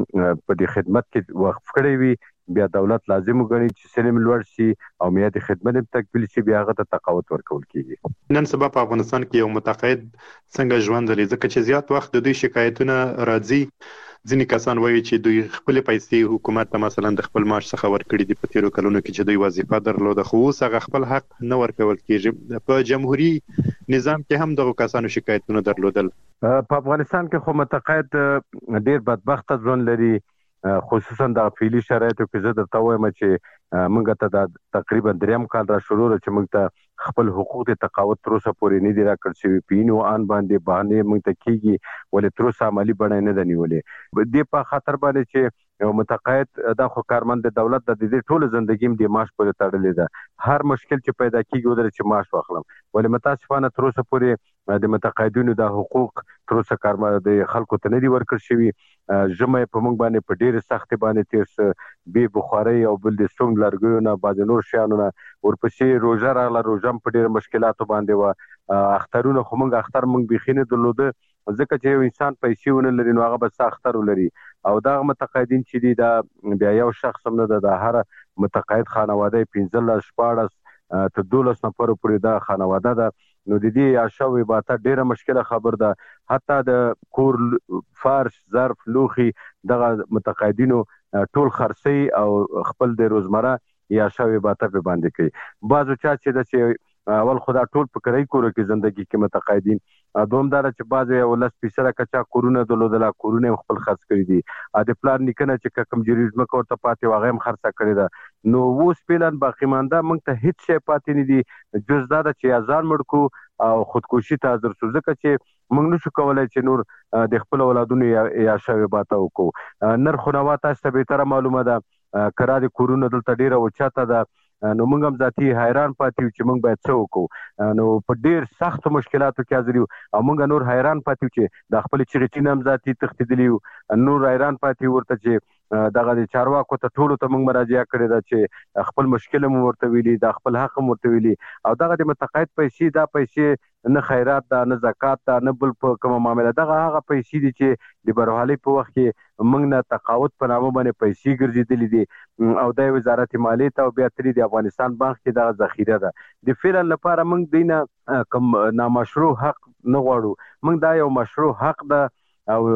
په د خدمت کې وقف کړی وي بیا دولت لازم وګڼي چې سلم لوړ شي او میاد خدمت تکمیل شي بیا هغه ته تقاعد ورکول کیږي. نن سبا په افغانستان کې یو متقاعد څنګه ژوند لري ځکه چې زیات وخت د دوی شکایتونه راځي. ځینې کسان وایي چې دوی خپل پیسې حکومت ته مثلا د خپل معاش څخه ورکړي دي په تیرو کلونو کې چې دوی وظیفه درلوده خو اوس هغه خپل حق نه ورکول کیږي. په جمهوریت نظام کې هم دغه کسانو شکایتونه درلودل. په افغانستان کې خو متقاعد ډیر بدبخت ژوند لري خصوصا د فعلی شرایطو کې زه درته وایم چې موږ ته د تقریبا دریم کال را شروع چې موږ ته خپل حقوق د تقاعد تر اوسه پورې نه دي راکړل شوي. پینو ان باندې باندې موږ ته کیږي ولې تر اوسه عملی بڼه نه ده نیولې. دې په خاطر باندې چې یو متقاعد د خو کارمند د دولت د دې ټول ژوندګیم د معاش پورې تړلې ده. هر مشکل چې پیدا کیږي ودر چې معاش واخلم ولې متاسفانه تر اوسه پورې د متقاعدینو د حقوق تر اوسه کارمند د خلکو ته نه دي ورکړل شوي. جمعه په موږ باندې په ډېر سخت باندې تیر به بخاري او بل د سونګ لرګیونه باز نور شیانونه ورپسې روزه راغله روزم په ډېر مشکلاتو باندې و اخترونه خو موږ اختر موږ بخینه درلوده ځکه چې یو انسان پیسې ونه لري نو هغه بس اختر ولري او دا متقاعدین چې دي دا بیا یو شخص هم نه د هر متقاعد خانواده پنځه شپاړس ته دولس نفر پورې دا خانواده ده نو د دې عاشوي باته ډیره مشکله خبر ده. حتی د کور فرش ظرف لوخي دغه متقاعدینو ټول خرڅي او خپل د روزمره یا شوي باته په باندې کوي. بعضو چا چې د اول خدا ټول په کرای کورو کې ژوندۍ کې متقاعدین دومدار چې بعضو یو لس پیسره کچا کورونه دلودلا کورونه خپل خرڅ کړی دي ا د پلان نکنه چې کوم جریزم کوته پاتې واغې هم خرڅه کړی ده نو وو سپیلن باقی مانده موږ ته هیڅ شی پاتې نه دي جز دا چې ازان مړکو او خودکشي ته حاضر شو ځکه چې موږ نشو کولای چې نور د خپل اولادونو یا شوي باته وکړو. نرخ نو تاسو ته به تر معلومه ده کرا د کورونه دلته ډیره اوچاته ده نو موږ هم ذاتی حیران پاتې چې موږ باید څه وکړو نو په ډیر سخت مشکلاتو کې حاضر یو او موږ نور حیران پاتې چې د خپل چریټین هم ذاتی تختیدلی نور حیران پاتې ورته چې دغه د چارواکو ته ټولو ته موږ مراجعه کړې ده چې خپل مشکل مو ورته ویلي د خپل حق مو ورته ویلي او دغه د متقاعد پیسې دا پیسې نه خیرات ده نه زکات ده نه بل په کومه معامله دغه هغه پیسې دي چې د بهرحالي په وخت کې موږ نه تقاعد په نامه باندې پیسې ګرځېدلې دي او د وزارت مالیې ته او بیا ترې د افغانستان بانک کې دغه ذخیره ده د فعلا لپاره موږ دینه کوم نامشروع حق نه غواړو موږ دا یو مشروع حق ده او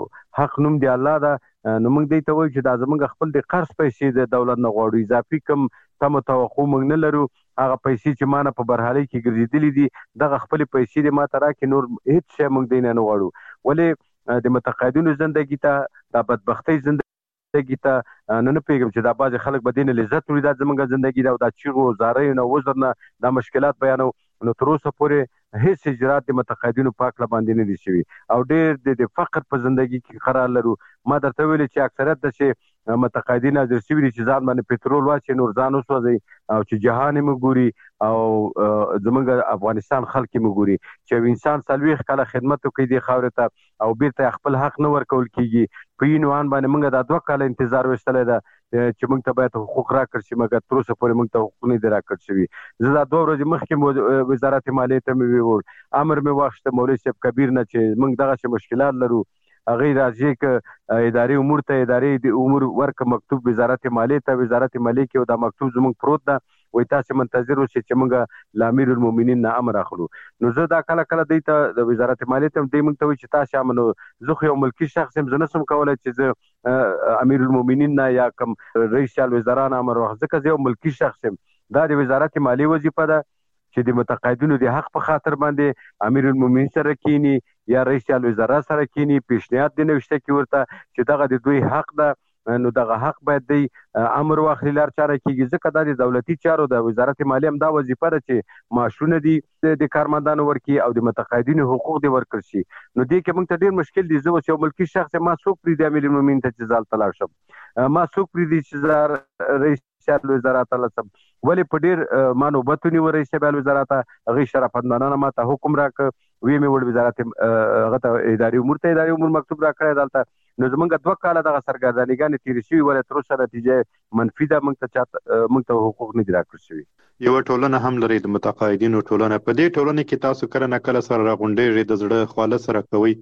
حق نوم دی الله ده نو موږ دې ته وایو چې دا زموږ خپل د قرض پیسې د دولت نه غواړو اضافي کم تم توقع موږ نه لرو هغه پیسې چې مانه په برحالۍ کې ګرځېدلې دي دغه خپل پیسې دې ماته راکړي، نور هیڅ شی موږ دې نه غواړو. ولې د متقاعدینو زندګي ته دا بدبختۍ زندګي ته نه نه پیږم چې دا بعضې خلک به دې نه لذت وړي، دا زموږ زندګي ده او دا چیغو زاریو نه وزر نه دا مشکلات بیانو. نو تر اوسه پورې هیڅ اجرات د متقاعدینو په هکله باندې نه دي شوي او ډېر د فقر په زندګي کې قرار لرو. ما درته ویلې چې اکثریت د چې متقاعدین حاضر شوي دي چې ځان باندې پټرول واچي، نور ځان وسوځي او چې جهان یې موږ ګوري او زموږ افغانستان خلک یې موږ ګوري چې یو انسان څلوېښت کاله خدمت وکړي دې خاورې ته او بیرته خپل حق نه ورکول کېږي. په یې عنوان باندې موږ دا دوه کاله انتظار ویستلی ده چې موږ ته باید حقوق راکړل شي، مګر تر اوسه پورې موږ ته حقوق نه دي راکړل شوي. زه دا دوه ورځې مخکې وزارت مالیې ته مې ووړ، امر مې واخیسته مولوي صاحب کبیر نه چې موږ دغسې مشکلات لرو. هغې راځي که ادارې امور ته ادارې د امور ورکه مکتوب وزارت مالیې ته، وزارت مالیې کې دا مکتوب زموږ پروت ده، وایي تاسې منتظر اوسئ چې موږ له امیر المؤمنین نه امر اخلو. نو زه دا کله کله دوی ته د وزارت مالیې ته دوی موږ ته وایي چې تاسې امنو، زه خو یو ملکي شخص یم، زه نه شم کولی چې زه امیر المؤمنین نه یا کوم رئیس الوزرا نه امر واخلم، ځکه زه یو ملکي شخص یم. دا د وزارت مالیې وظیفه ده چې د متقاعدینو د حق په خاطر باندې امیر المؤمنین سره کینی یا رئیس الوزرا سره کینی، پیشنهاد دی نوشته کې ورته چې دغه د دوی حق ده، نو دغه حق باید دی امر واخلي لار چاره کېږي، ځکه دا د دولتي چارو د وزارت مالیې هم دا وظیفه ده چې معاشونه دي د کارمندانو ورکړي او د متقاعدینو حقوق دې ورکړل شي. نو دې کې موږ ته ډېر مشکل دی. زه اوس یو ملکي شخص یم، ما څوک پرېږدي امیر المؤمنین ته چې زه هلته لاړ شم؟ ما څوک پرېږدي چې زه رئیس الوزرا ته لاړ شم؟ ولې په ډېر ما نوبت ونیو رئیس الوزرا ته، هغې شرافتمندانه ما ته حکم راکړ، ویې مې وړ وزارت هغه ته اداري امور ته اداري امور مکتوب راکړی دلته. نو زمونږ دوه کاله دغه سرګردانیګانې تېرې شوي، ولې تر اوسه نتیجه منفي ده، موږ ته چاته موږ ته حقوق نه دي راکړل شوي. یوه ټولنه هم لري د متقاعدینو ټولنه. په دې ټولنه کې تاسو کله نه کله سره راغونډېږئ، د زړه خواله سره کوئ.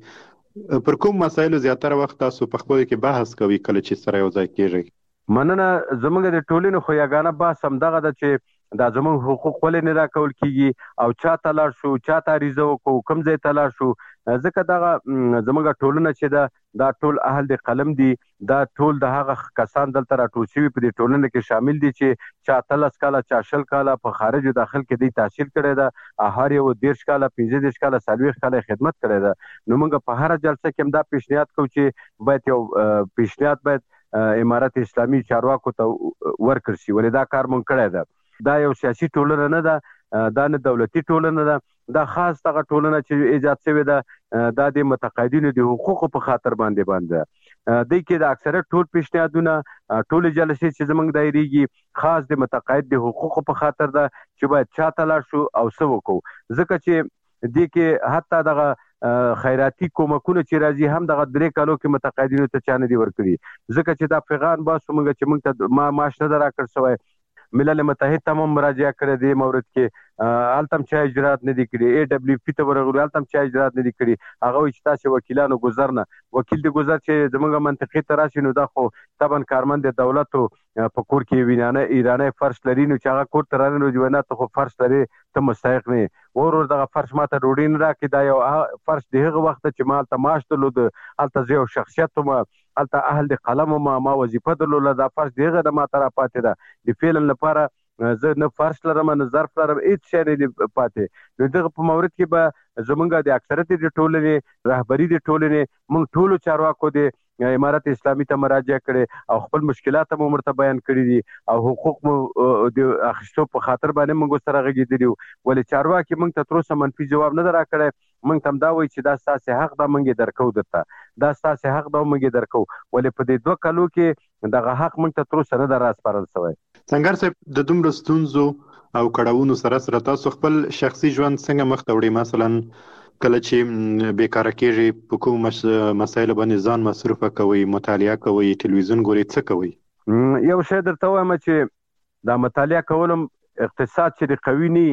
پر کوم مسایلو زیاتره وخت تاسو په خپلو کې بحث کوئ کله چې سره یو ځای کېږئ؟ مننه. زموږ د ټولنې خو یګانه بحث همدغه ده چې دا زموږ حقوق ولې نه راکول کېږي او چا ته لاړ شو، چا ته عریضه وکړو، کوم ځای ته لاړ شو. ځکه دغه زموږ ټولنه چې ده دا ټول اهل د قلم دي، دا ټول د هغه کسان دلته راټول شوي په دې ټولنه کې شامل دي چې چا اتلس کاله چا شل کاله په خارج داخل کې دوی تحصیل کړی ده، هر یو دېرش کاله پنځه دېرش کاله څلوېښت کاله خدمت کړی ده. نو موږ په هره جلسه کې هم دا پیشنهاد کوو چې باید یو پیشنهاد باید امارت اسلامي چارواکو ته ورکړل شي، ولې دا کار مونږ کړی ده. دا یو سیاسي ټولنه نه ده، دا نه دولتي ټولنه ده، دا خاص دغه ټولنه چې ایجاد شوې ده دا د متقاعدینو د حقوقو په خاطر باندې باندې دوی کې د اکثریت ټول پیشنهادونه ټول جلسې چې زموږ دایریږي خاص د متقاعد د حقوقو په خاطر ده چې باید چا ته لاړ شو او څه وکړو. ځکه چې دې کې حتی دغه خیراتي کومکونه چې راځي هم دغه درې کالو کې متقاعدینو ته چا نه دي ورکړي، ځکه چې دا پیغام باسو موږ چې موږ ته ما معاش نه ده راکړل شوی. ملل متحد ته هم مراجعه کړې دې مورد کې، هلته هم چا اجرات نه دي کړي. ای ډبلیو پي ته ورغلو، هلته هم چا اجرات نه دي کړي. هغه وایي چې تاسې وکیلانو ګذر نه، وکیل د ګذر چې زموږ منطقې ته راشي نو دا خو طبعا کارمند د دولتو په کور کې وینانه ایرانی فرش لري، نو چې هغه کور ته رانه نو جوانه ته خو فرش لري، ته مستحق نه یې. ورور دغه فرش ما ته ډوډۍ نه راکړي. دا یو فرش د هغه وخته چې ما هلته معاش درلود، هلته زه یو شخصیت وم، هلته اهل د قلم وم، ما وظیفه درلوده. دا فرش د هغه د ما ته راپاتې ده. د فعلا لپاره زه نه فرش لرم نه ظرف لرم، هېڅ شی نه دي پاتې. نو دغه په مورد کې به زمونږ د اکثریت د ټولنې رهبري د ټولنې موږ ټولو چارواکو د امارت اسلامي ته مراجعه کړې او خپل مشکلات هم ورته بیان کړي دي او حقوق مو د اخیستو په خاطر باندې موږ سره غږېدلي وو، ولې چارواکي موږ ته تر اوسه منفي جواب نه ده راکړی. موږ ته هم دا وایي چې دا ستاسې حق ده، موږ یې درکوو درته، دا ستاسې حق ده او موږ یې درکوو، ولې په دې دوه کالو کې دغه حق موږ ته تر اوسه نه ده راسپارل شوی. سنګر صاحب، د دومره ستونزو او کړاوونو سره سره تاسو خپل شخصي ژوند څنګه مخ ته وړئ؟ مثلا کله چې بیکاره کېږئ په کوم مسایلو باندې ځان مصروفه کوئ، مطالعه کوئ، تلویزیون ګورئ، څه کوئ؟ یو شی درته وایم چې دا مطالعه کولم اقتصاد چې د قوي نه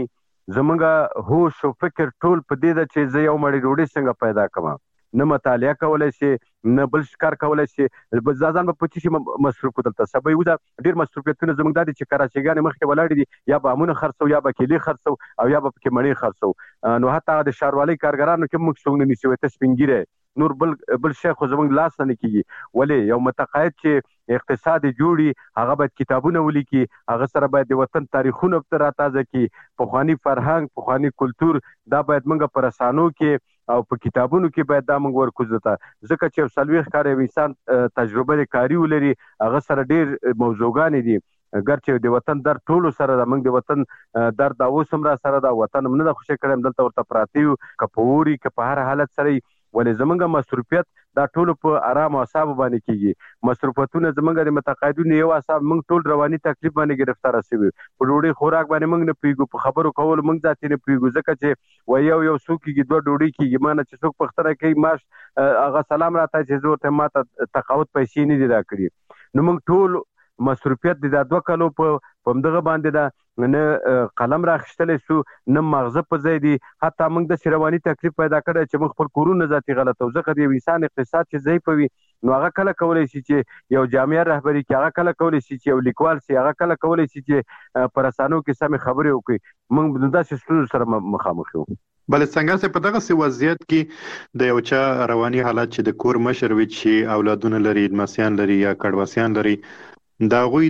زمونږ هوش او فکر ټول په دې ده چې زه یو مړۍ ډوډۍ څنګه پیدا کړم. نه مطالعه کولی شي، نه بل کار کولی شي، ځان به په څه شي مصروف کړو. دلته سبا وده ډېر مصروفیتونه زموږ دا دي چې کراچیګانې مخکې ولاړې دي، یا به امونه خرڅو، یا به کیلې خرڅو، او یا به پکې مڼې خرڅو. نو حتی د ښاروالۍ کارګرانو کې موږ څوک نه نیسي، ته سپین ږیری نور بل بل شي خو زموږ لاس نه کیږي ولې یو متقاعد چې اقتصاد جوړي هغه باید کتابونه ولیکي هغه سره باید د وطن تاریخونه تر تازه کی پخوانی فرهنګ پخوانی کلچر دا باید موږ پر اسانو کې او په کتابونو کې باید دا موږ ورکوځو ته ځکه چې سلويخ کار انسان تجربه کاری ولري هغه سره ډیر موضوعګان دي ګرچې د وطن در ټولو سره د موږ د وطن در دا اوسم را سره دا وطن موږ نه خوشی کړم دلته ورته پراتیو کپوري که په هر حالت سره ولې زمونږ مصروفیت دا ټول په آرام او اعصاب باندې کیږي مصروفیتونه زمونږ د متقاعدونو یو اعصاب موږ ټول رواني تکلیف باندې گرفتار شوی په ډوډۍ خوراک باندې موږ نه پیګو په خبرو کول موږ ذاتي نه پیګو ځکه چې و یو یو څوک کې دوه ډوډۍ کیږي مانه چې څوک پختره کوي ماش هغه سلام راته چې زه ته ماته تقاوت پیسې نه دي راکړي نو موږ ټول مصروفیت د دوه کلو په پمدغه باندې دا نه قلم راخښتلې سو نه مغزه په ځای دي حتی موږ د رواني تکلیف پیدا کړی چې موږ خپل کورونه ذاتي غلطو ځکه د انسان اقتصاد چې ضعیف وي نو هغه کله کولای شي چې یو جامعه رهبری کې هغه کله کولای شي چې یو لیکوال سي هغه کله کولای شي چې پر اسانو کې سم خبرې وکړي موږ د داسې ستونزو سره مخامخ یو بل څنګه چې په دغه سی وضعیت کې د یو چا رواني حالت چې د کور مشر وي چې اولادونه لري مسیان لري یا کډواسیان لري دا غوي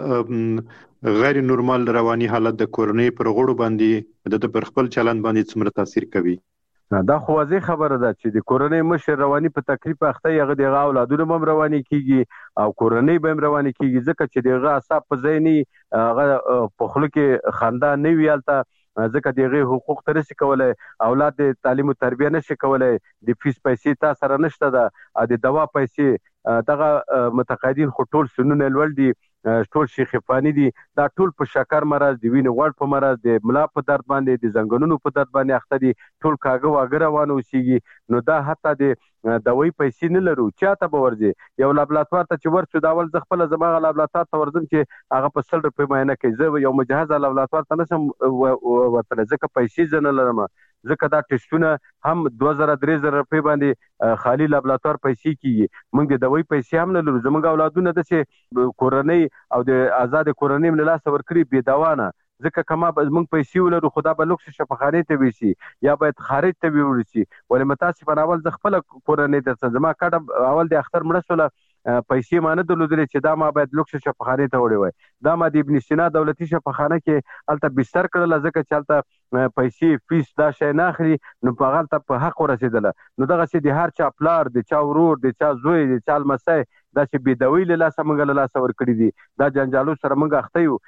دغه غیر نورمال رواني حالت د کورنۍ پر غړو باندې د پر خپل چلند باندې څومره تاثیر کوي دا خو واضح خبره ده چې د کورنۍ مشر رواني په تکلیف اخته یغه د اولادونو هم رواني کیږي او کورنۍ به هم رواني کیږي ځکه چې دغه اعصاب په ځینی هغه په خلک خندا نه ویالته ځکه دغه حقوق ترسي کولای اولاد د تعلیم او تربیه نشي کولای د فیس پیسې تا سره نشته ده د دوا پیسې دغه متقاعدین خو ټول سنونه لول دي ټول شیخ فانی دي دا ټول په شکر مرز دی وینې وړ په مرز دی ملا په درد باندې د زنګونونو په درد باندې اخته دي ټول کاغه واګه روانه وسیږي نو دا حتی د دوی پیسې نه لرو چاته به ورځي یو لابراتوار ته چې ورڅو دا ول ز خپل زماغه لابراتوار ته ورځم چې هغه په سل روپۍ ماینه کوي زه یو مجهز لابراتوار ته نشم ورته ځکه پیسې زنه لرم ځکه دا ټیسټونه هم دوه زره درې زره روپۍ باندې خالی لابراتوار پیسې کیږي موږ د دوی پیسې هم نه لرو زموږ اولادونه د چې کورنۍ او د آزاد کورنۍ من لاس ورکړي بي دوانه ځکه کما موږ پیسې ولرو خدا به لوکس شفاخانه ته ویسي یا باید خارج ته ویورسي ولې متاسفانه اول ز خپل کورنۍ ته زما کډه اول د اختر مرسوله پیسې مانه درلودلې چې دا ما باید لوکس شفاخانه ته وړي وای دا ما د ابن سینا دولتي شفاخانه کې الته بستر کړل ځکه چې الته پیسې فیس دا شي نه اخلي نو په غلطه په حق ورسېدله نو دغه چې د هر چا پلار د چا ورور د چا زوی د چا لمسای دا چې بيدوي له لاسه موږ له لاسه ور کړی دي دا جنجالو سره موږ اخته یو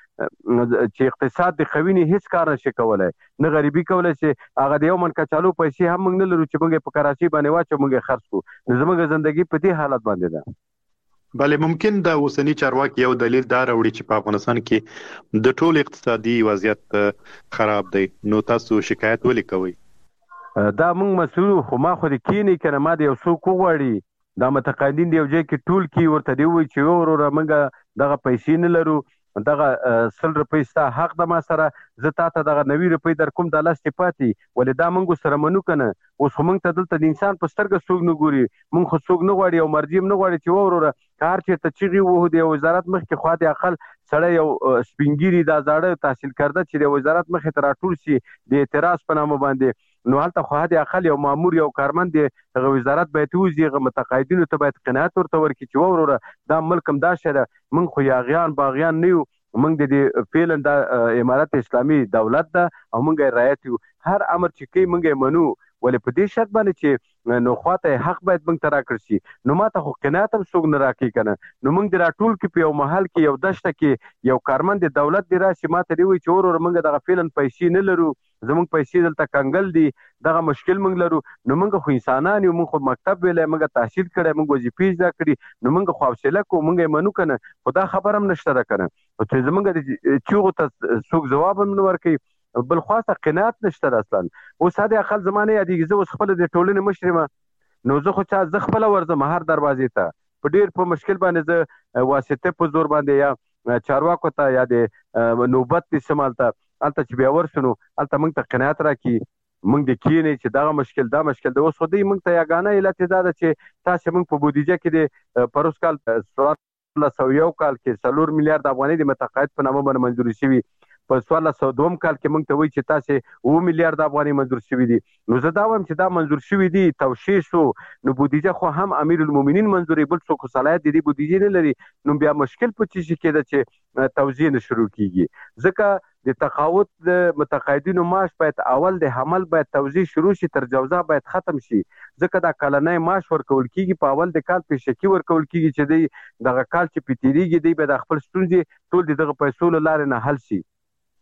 چې اقتصاد د خوینې هیڅ کار نشي کولای نه غریبي کولای شي هغه د یو من کچالو پیسې هم موږ نه لرو چې موږ په کراچي باندې واچو موږ خرڅ کو زموږ ژوندۍ په دې حالت باندې ده بلې ممکن د اوسنی چارواکي یو دلیل دا راوړي چې په افغانستان کې د ټول اقتصادي وضعیت خراب دی نو تاسو شکایت ولې کوئ دا موږ مسؤل خو ما خو د کینی کنه ما د یو څوک وغواړي دا متقاعدین دی یو ځای کې ټول کې ورته دی وي چې وروره موږ دغه پیسې نه لرو دغه سل روپۍ ستا حق د ما سره زه تا ته دغه نوي روپۍ در کوم د لاس پاتې ولې دا موږ سره منو کنه اوس خو موږ ته دلته د انسان په سترګه څوک نه ګوري موږ خو څوک نه غواړي او مرجیم نه غواړي چې وروره کار چېرته چغې وهو د وزارت مخکې خوا د اقل سړی یو سپینګیري دا زاړه تحصیل کرده چې د وزارت مخې ته راټول شي د اعتراض په نامه باندې نو هلته خو د اقل یو مامور یو کارمند دی هغه وزارت باید وځي هغه متقاعدینو ته باید قناعت ورته ورکړي چې وروره دا ملک هم دا شی ده موږ خو یاغیان باغیان نه یو موږ د فعلا د امارت اسلامي دولت ده او موږ رعایت یو هر امر چې کوي موږ منو ولې په دې شرط باندې چې نو خواته حق باید موږ ته راکړ شي نو ماته خو قناعت هم څوک نه راکړي کنه نو موږ د راټول کې په یو محل کې یو دشته کې یو کارمند د دولت دی راشي ماته دی وي چې ورور موږ دغه فعلا پیسې نه لرو زموږ پیسې دلته کنګل دي دغه مشکل موږ لرو نو موږ خو انسانان یو موږ خو مکتب ویلې موږ تحصیل کړی موږ وظیفې زده کړي نو موږ خو حوصله کوو موږ منو کنه خدا خبر هم نشته را کنه چې زموږ د چیغو ته څوک جواب هم نه ورکوي بل خاصه قناعت نشته اصلا اوس هدا اقل زمانه یادېږي زه اوس خپل د ټولنې مشرمه نو زه خو چا زه خپل ورځم هر دروازې ته په ډیر په مشکل باندې زه واسطه په زور باندې یا چارواکو ته یا د نوبت د سمالته الته چې بیا ورسونو الته موږ ته قناعت راکړي موږ د کینې چې دغه مشکل دا مشکل د اوس خو دی موږ ته یګانه علت دا ده چې تاسو موږ په بودیجه کې د پروس کال سورات له سو یو کال کې څلور میلیارډ افغانۍ د متقاعد په نامه باندې منځوري شوي په څوارلس سوه دوم کال کې موږ ته وایي چې تاسې اوه میلیارډ افغانۍ منظور شوي دي. نو زه دا وایم چې دا منظور شوي دي توشیح شو نو بودیجه خو هم امیر المؤمنین منظورې بل څوک صلاحیت د دې بودیجې نه لري نو بیا مشکل په څه شي کېده چې توزیع نه شروع کیږي. ځکه د تقاعد د متقاعدینو معاش باید اول د حمل باید توزیع شروع شي تر جوزا باید ختم شي. ځکه دا کلنۍ معاش ورکول کیږي په اول د کال پیشکي ورکول کیږي چې دی دغه کال چې پیتیریږي دی به د خپل ستونزې ټول د دغه پیسو له لارې نه حل شي.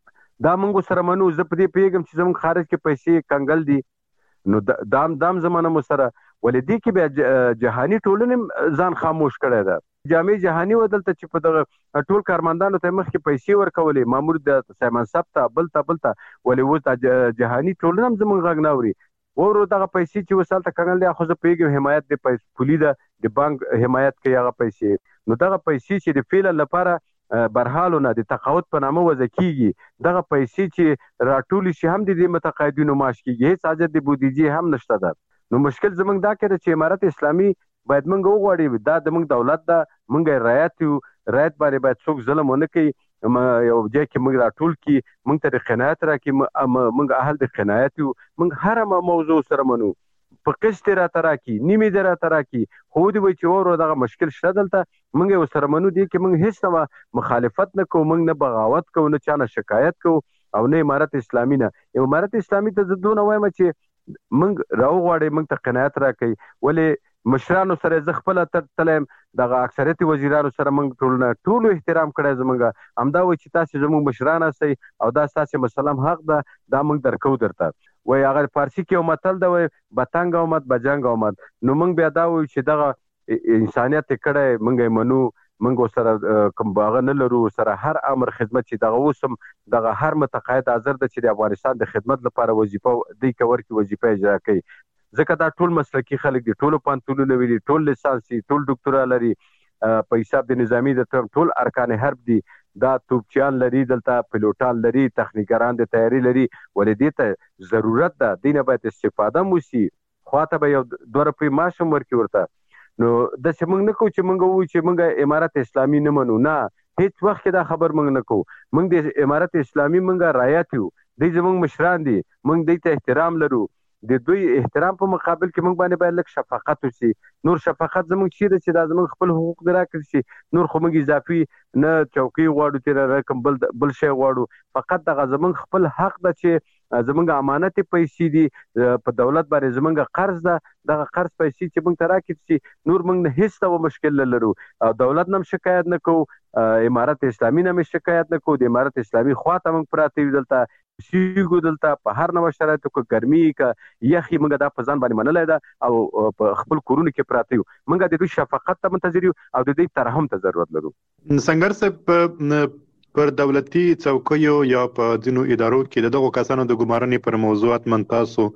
دا موږ سره منو. زه په دې پوهېږم چې زموږ خارج کې پیسې کنګل دي نو دام دام زمانه مو سره ولې دې کې بیا جهاني ټولنې ځان خاموش کړی ده. جامع جهاني و دلته چې په دغه ټول کارمندانو ته مخکې پیسې ورکولې مامور د سایمن صاحب ته بل ته بل ته ولې اوس د جهاني ټولنه هم زموږ غږ نه اوري. ورو دغه پیسې چې وسال ته کنګل دي خو زه پوهېږم حمایت د پیسې پولي ده د بانک حمایت کوي هغه پیسې. نو دغه پیسې چې د فعل لپاره برحالونه د تقاعد په نامه وضع کیږي دغه پیسې چې راټول شي هم د دې متقاعدینو معاش کیږي هیڅ حاجت د بودیجې هم نشته ده. نو مشکل زمونږ دا کړی چې امارت اسلامي باید موږ وغواړي دا د موږ دولت ده موږ رعایت یو رعایت باندې باید څوک ظلم ونه کوي یو ځای کې موږ راټول کړي موږ ته د قناعت راکړي موږ اهل د قناعت یو موږ هره موضوع سره منو په قسط راته راکړي نیمې دې راته راکړي خو دې وایي چې ورو دغه مشکل شته دلته موږ یې ورسره منو دي کې موږ هېڅ ډول مخالفت نه کوو موږ نه بغاوت کوو نه چا نه شکایت کوو او نه امارت اسلامي نه. امارت اسلامي ته زه دونه وایم چې موږ راوغواړئ موږ ته قناعت راکړئ. ولې مشرانو سره زه خپله تللی یم دغه اکثریت وزیرانو سره موږ ټولونه ټولو احترام کړی زموږ همدا وایي چې تاسې زموږ مشران هستئ او دا ستاسې مسلم حق ده دا موږ درکو درته. وایي هغه فارسي کې یو متل ده وایي بتنګ آمد بجنګ آمد. نو موږ بیا دا وایو چې دغه انسانیت یې کړی موږ یې منو موږ سره کوم هغه نه لرو سره هر امر خدمت چې دغه اوس هم دغه هر متقاعد حاضر ده چې د افغانستان د خدمت لپاره وظیفه دوی که ورکړي وظیفه اجرا کوي. ځکه دا ټول مسلکي خلک دي ټولو پوهنتونونه وي دي ټول لیسانس دي ټول ډاکټرا لري په حساب د نظامي د ټول ارکان حرب دي دا توپچیان لري دلته پیلوټان لري تخنیکران د تیاری لري ولې دې ته ضرورت ده دینه باید استفاده موسی خواته به یو دوه روپۍ معاش هم ورکړي ورته. نو داسې موږ نه کوو چې موږ ووایو چې موږ امارت اسلامي نه منو نه هیڅ وخت کې دا خبر موږ نه کوو. موږ د امارت اسلامي موږ رعایت یو دوی زموږ مشران دي موږ دوی ته احترام لرو د دوی احترام په مقابل کې موږ باندې باید لږ شفقت وشي. نور شفقت زموږ چیرې چې دا زموږ خپل حقوق دې راکړي شي نور خو موږ اضافي نه چوکۍ غواړو چې رقم بل بل شی غواړو فقط دغه زموږ خپل حق ده چې زموږ امانت پیسې دي په دولت باندې زموږ قرض ده دغه قرض پیسې چې موږ ته راکړي شي نور موږ نه هیڅ ډول مشکل نه لرو او دولت نه هم شکایت نه کوو امارت اسلامي نه هم شکایت نه کوو د امارت اسلامي خواته موږ پراته یو دلته سیګو دلته په هر نوع شرایطو کې ګرمي که یخي موږ دا په ځان باندې منلی ده او په خپل کورونو کې پراته یو موږ د دوی شفقت ته منتظر یو او د دوی ترحم ته ضرورت لرو. سنگر صاحب پر دولتي څوکیو یا په ځینو ادارو کې دغه کسانو د ګمارنې پر موضوعات من تاسو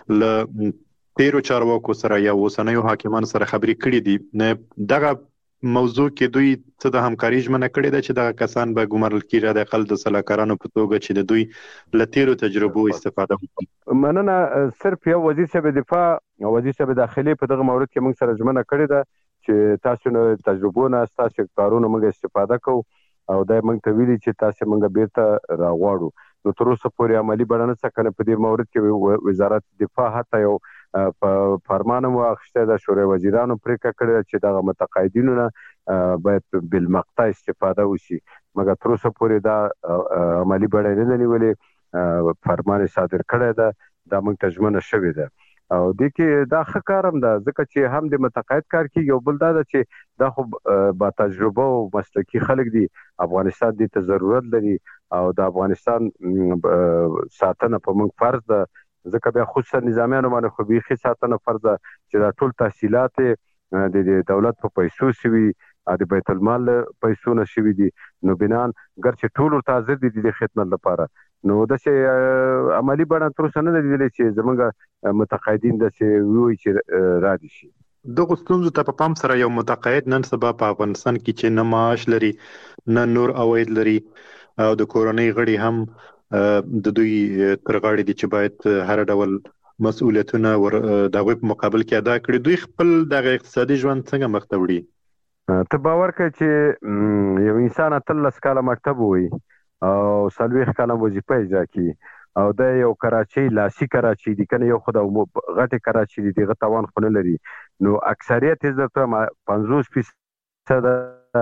له تیرو چارواکو سره یا اوسنیو حاکمانو سره خبرې کړې دي دغه موضوع کې دوی څه د همکاري ژمنه کړې ده چې دغه کسان به ګمارل کېږي د اقل د سلاکارانو په توګه چې د دوی له تیرو تجربو استفاده وکړي. مننه. صرف یو وزیر صاحب دفاع او وزیر صاحب داخلي په دغه مورد کې موږ سره ژمنه کړې ده چې تاسو نه تجربو نه تاسو کارونه موږ استفاده کوو او دا موږ ته ویلي چې تاسو موږ بیرته راغواړو. نو تر اوسه پورې عملی بڼه څه کنه په دې مورد کې وزارت دفاع حتی یو په فرمان مو اخیسته د شورای وزیرانو پریکړه کړې چې دغه متقاعدینو نه باید بالمقطع استفاده وشي مګر تر اوسه پورې دا عملی بڼه نه نیولې فرمان صادر کړی ده دا موږ ته ژمنه شوې ده او دې کې دا ښه کار هم ده ځکه چې هم د متقاعد کار کېږي او بل دا ده چې دا خو با تجربه او مسلکي خلک دي افغانستان دې ته ضرورت لري او د افغانستان ساتنه په موږ فرض ده ځکه بیا خصوصا نظامیانو باندې خو بیخي ساتنه فرض ده چې دا ټول تحصیلات د دولت په پیسو شوي د بیت المال پیسو نه شوي دي نو بنان ګرچې ټول ورته حاضر دي د خدمت لپاره نو داسې عملي بڼه تر اوسه نه ده لیدلې چې زموږ متقاعدین داسې ووایي چې را دي شي. دغه ستونزو ته په پام سره یو متقاعد نن سبا په افغانستان کې چې نه معاش لري نه نور عواید لري او د کورنۍ غړي هم د دوی تر غاړې دي چې باید هر ډول مسؤلیتونه د هغوی په مقابل کې ادا کړي دوی خپل دغه اقتصادي ژوند څنګه مخ ته وړي؟ ته باور کړه چې یو انسان اتلس کاله مکتب ووایي او څلوېښت کاله وظیفه اجرا کړي او د یو کراچۍ لاسي کراچۍ دي کنه یو خو د غټې کراچۍ دي دغه توان خو نه لري نو اکثریت یې درته پنځوس فیصده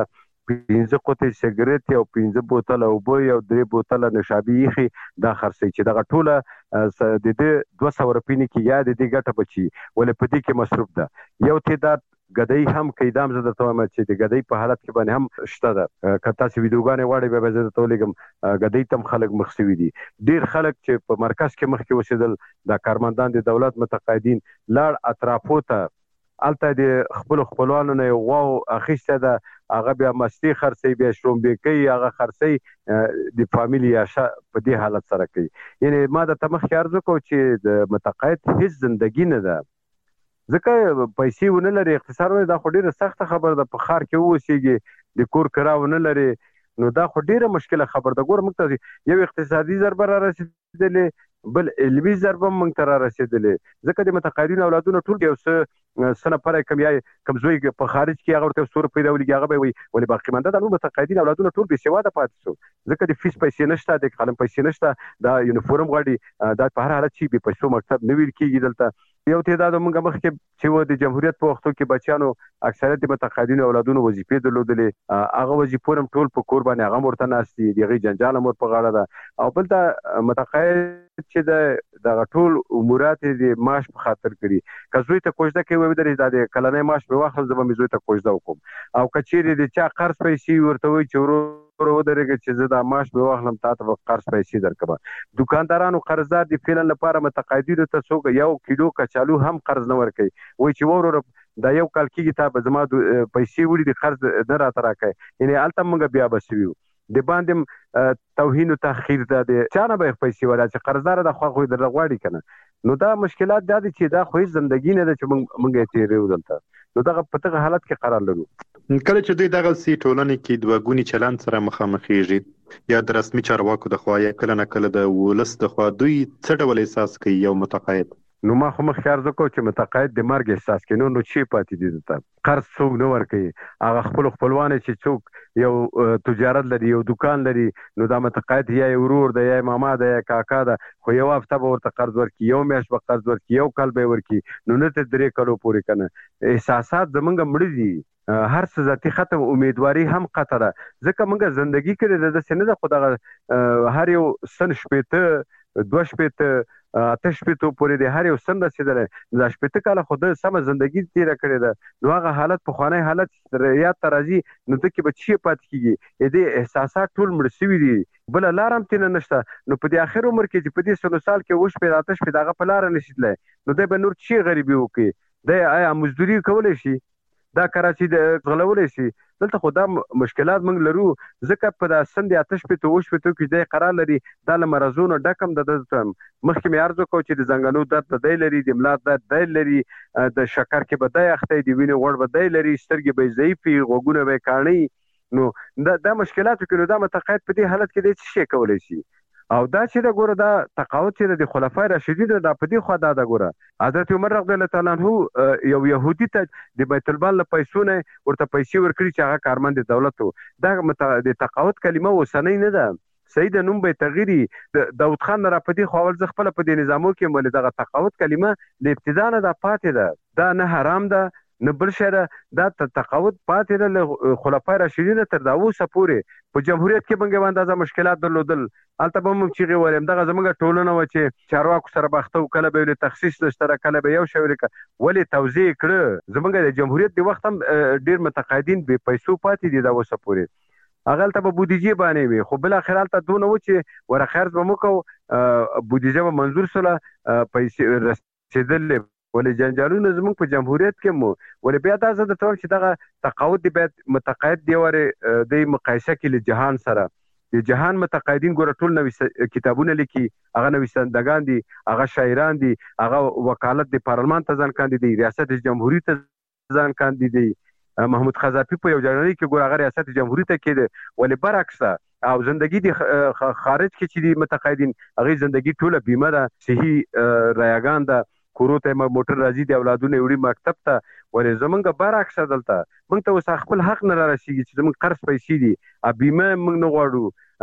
پنځه قوطۍ سګرټ او پنځه بوتله اوبه او درې بوتله نشابي ایښي دا خرڅوي چې دغه ټوله د دې دوه سوه روپۍ نه کې یا د دې ګټه بچي ولې په دې کې مصروف ده یو تعداد ګدۍ هم کوي دا هم زه درته وایم چې د ګدۍ په حالت کې باندې هم شته ده که تاسې ویډیوګانې غواړئ بیا به زه درته ولیږم ګدۍ ته هم خلک مخ سوي دي ډېر خلک چې په مرکز کې مخکې اوسېدل دا کارمندان د دولت متقاعدین لاړ اطرافو ته هلته د خپلو خپلوانو نه یو غواو اخیسته ده هغه بیا مستې خرڅوي بیا شړومبې کوي هغه خرڅوي د فامیل یاشه په دې حالت سره کوي یعنې ما درته مخکې عرض وکړو چې د متقاعد هېڅ زندګي نه ده ځکه پیسې ونه لري اقتصاد ولې دا خو ډېره سخته خبره ده په ښار کې واوسېږي د کور کرا ونه لري نو دا خو ډېره مشکله خبره ده ګوره موږ ته یو اقتصادي ضربه را رسېدلې بل علمي ضربه موږ ته را رسېدلې ځکه د متقاعدینو اولادونه ټول یو څه څه نفره کم یا کم زوی په خارج کې هغه ورته څو روپۍ راولېږي هغه به وایي ولې باقیمانده دا نور متقاعدین اولادونه ټول بې سواده پاتې شو ځکه د فیس پیسې نشته د قلم پیسې نشته دا یونیفورم غواړي دا په هر حالت چې بې پیسو مکتب نه ویل کېږي دلته یو تعداد موږ مخکې چې و د جمهوریت په وختو کې بچیانو اکثریت د متقاعدینو اولادونو وظیفې درلودلې هغه وظیفو هم ټول په کور باندې هغه هم ورته ناست دي د هغې جنجال هم ور په غاړه ده او بل دا متقاعد چې د دغه ټول امورات د معاش په خاطر کړي که زوی ته کوژده کوي ودرېږي دا د کلنی معاش مې واخلم زه به مې زوی ته کوژده وکړم او که چیرې د چا قرض پیسې ورته وایي چې ورور ودرېږه چې زه دا معاش مې واخلم تا ته به قرض پیسې درکړم دوکاندارانو قرضدار د فعلا لپاره متقاعدینو ته څوک یو کیلو کچالو هم قرض نه ورکوي وایي چې وروره دا یو کال کېږي تا به زما پیسې وړي د قرض نه راته راکوي یعنې هلته موږ بیا به سوي د باندې توهین او تحقیر ده د چا نه به پیسې ولا چې قرضدار د خوا خو در غواړي کنه نو دا مشکلات دا دي چې دا خو زندګی نه ده چې موږ موږ یې تیرې ودلته نو دغه په دغه حالت کې قرار لرو کله چې دوی دغه سي ټولنې کې دوه ګونی چلند سره مخامخېږي یا د رسمي چارواکو د خوا یا کله نه کله د ولس د خوا دوی څه ډول احساس کوي یو متقاعد نو ما خو مخکې عرض وکړو چې متقاعد د مرګ احساس کوي نو نو چې پاتې دي دلته قرض څوک نه ورکوي هغه خپلو خپلوان چې څوک یو تجارت لري یو دکان لري نو دا متقاعد یا ورور ده یا ماما ده یا کاکا ده خو یو هفته به ورته قرض ورکړي یو میاشت به قرض ورکړي یو کال به یې ورکړي نو نه تر درې کالو پورې که نه احساسات زمونږ مړه دي هر څه ذاتي ختم امیدواري هم قطع ده ځکه موږ زندګي کړې ده داسې نه ده خو دغه هر یو سن شپېته دوه شپېته اته شپېتو پورې د هر یو سن رسېدلی دا شپېته کاله خو ده سمه زندګي تېره کړې ده نو هغه حالت پخوانی حالت یاد ته راځي نو ته کې به څه پاتې کېږي د دې احساسات ټول مړه سوي دي بله لاره هم تېنه نشته نو په دې اخر عمر کې چې په دې سلو سال کې اووه شپېته اته شپېته هغه په لاره نشي تللی نو دی به نور څه غریبي وکړي دی آیا مزدوري کولی شي دا کراچي د غلولی شي دلته خو دا مشکلات موږ لرو ځکه په دا سن د اته شپېته اووه شپېتو کې دی قرار لري دا له مرضونو ډک هم د ده مخکې مې عرض وکړو چې د زنګنو درد به دی لري د ملا درد دی لري د شکر کې به دی اختی د وینې غوړ به دی لري سترګې به یې ضعیفې غوږونه به یې کاڼي نو دا دا مشکلاتو کې نو دا متقاعد په دې حالت کې دی څه شی کولی شي او دا چې د ګوره دا تقاعد چې د خلفای راشدین دا په دې خوا دا د ګوره حضرت عمر رضی الله تعالی عنه یو يهودي ته د بیت المال له پیسو نه ورته پیسې ورکړي چې هغه کارمند دولت و دا د تقاعد کلمه اوسنۍ نه ده صحیح د نوم به تغیري د داود خان را په دې خو اول ځ خپل په دې نظامو کې مولې دغه تقاعد کلمه د ابتدا نه دا پاتې ده دا نه حرام ده نه بل شی ده دا تقاعد پاتې ده له خلفای راشدین تر دا اوسه پورې په جمهوریت کې موږ اندازه مشکلات درلودل هلته به موږ چیغې ویلې همدغه زموږ ټولنه وه چې چارواکو سره باخته و کله به یې تخصیص نشته کله به یو شی ولیکه ولې توضیح یې کړه زموږ د جمهوریت د وخت هم ډېر متقاعدین بې پیسو پاتې دي دا اوسه پورې هغه هلته به بودیجې باندې وي خو بالاخره هلته دونه و چې ورخ خرڅ به مو کوو بودیجه به منظور سوله پیسې رسېدلې ولې جنجالونه زموږ په جمهوریت کې مو ولې بیا دا زه درته وایم چې دغه تقاعد دی باید متقاعد دی ورې دی مقایسه کړي له جهان سره د جهان متقاعدین ګوره ټول نوي کتابونه لیکي هغه نویسندګان دي هغه شاعران دي هغه وکالت د پارلمان ته ځان کاندي دي ریاست جمهوریت ته ځان کاندي دي محمود خزافي په یو جنرالي کې ګوره هغه ریاست جمهوریت ته کېده ولې برعکس او زندگی د خارج کې چې دي متقاعدین هغه زندگی ټوله بیمه ده صحي رایګان ده کورو ته موټر راځي د اولادونه وړي مکتب ته ولې زمونږ برعکس دلته موږ ته اوس خپل حق نه را رسېږي چې زموږ قرض پیسې دي بیمه موږ نه غواړو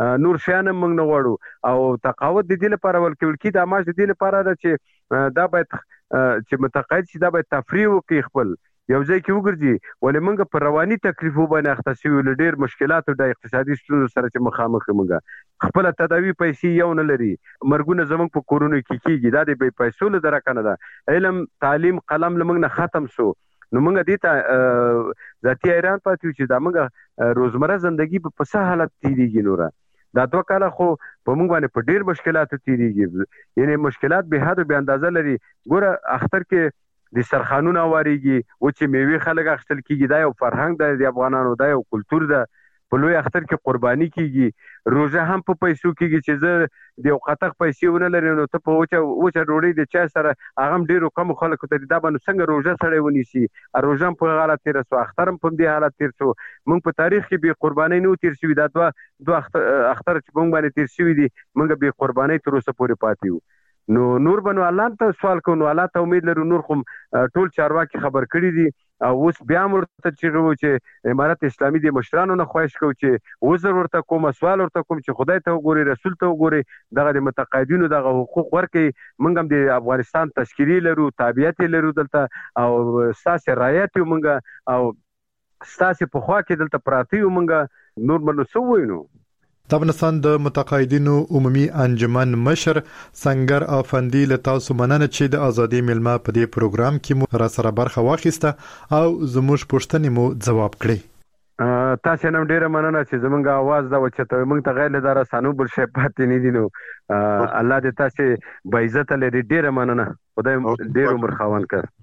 نور شیان موږ نه غواړو او تقاعد د دې لپاره ولکول کی د معاش د دې لپاره ده چې دا باید چې متقاعد شي دا باید تفریح وکړي خپل یو ځای کې وګرځي ولې موږ په رواني تکلیفو باندې اخته شوي له ډېر مشکلاتو د اقتصادي ستونزو سره چې مخامخ موږ خپل تداوی پیسې یو نه لري مرګونه زموږ په کورونو کې کیږي دا د پیسو له درکه نه ده علم تعلیم قلم له موږ نه ختم شو نو موږ دې ته ذاتي حیران پاتې چې دا موږ روزمره زندگی په څه حالت تیریږي نوره دا دوه کاله خو په موږ باندې په ډېر مشکلاتو تیریږي یعنی مشکلات به حد او به اندازه لري ګوره اختر کې د سرخانونه واریږي او چې میوه خلک اخستل کیږي دا یو فرهنګ د افغانانو دا یو کلچر ده په لوی اختر کې قرباني کیږي روزه هم په پیسو کیږي چې زه د یو قطق پیسې ونه لرم نو ته په وچه وچه ډوډۍ د چا سره هغه ډیرو کم خلکو ته دا باندې څنګه روزه سره ونیسي روزه په حالت تیر سو اختر په دې حالت تیر سو موږ په تاریخ کې به قرباني نو تیر شوی دا دوه دوه اختر چې موږ باندې تیر شوی دي موږ به قرباني تر اوسه پورې پاتې یو نو نور بنو الله ته سوال کوو نو الله ته امید لرو نور کوم ټول چارواکي خبر کړی دي او اوس بیا مرته چې وو چې امارت اسلامي د مشرانو نه خواهش کوي چې وزر ورته کوم سوال ورته کوم چې خدای ته وګوري رسول ته وګوري دغه د متقاعدینو دغه حقوق ورکړي موږ هم د افغانستان تشکیلي لرو تابعیت لرو دلته او ساسه رایت موږ او ساسه په خوا کې دلته پراتی موږ نور منو سو وینو د افغانستان د متقاعدینو عمومي انجمن مشر سنگر افندی له تاسو مننه چې د ازادي ملما په دې پروګرام کې مو را سره برخه واخیسته او زموږ پوښتنې مو ځواب کړی تاسو نن ډیره مننه چې زمونږ आवाज دا وچته موږ ته غیر لدار سانو بل شي پاتې نه دي نو الله دې تاسو به عزت لري ډیره مننه خدای ډیر عمر خاوند کړ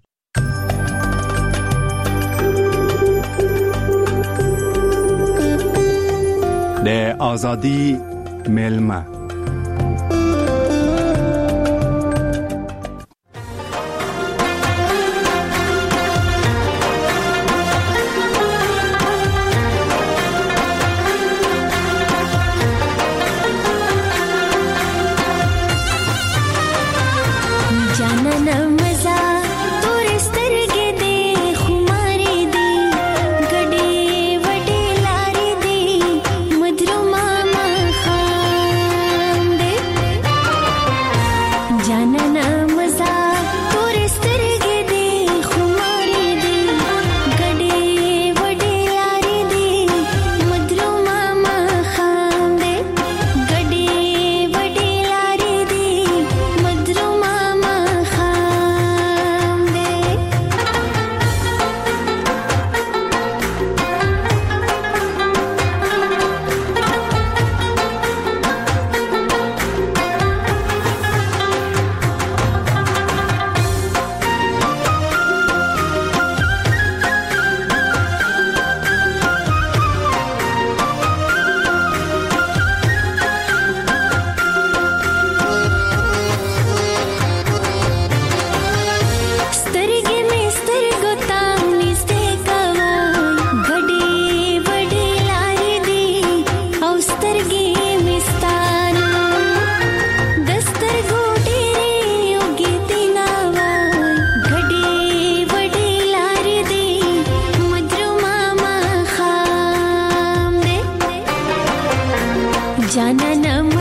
د ازادي ملما जानना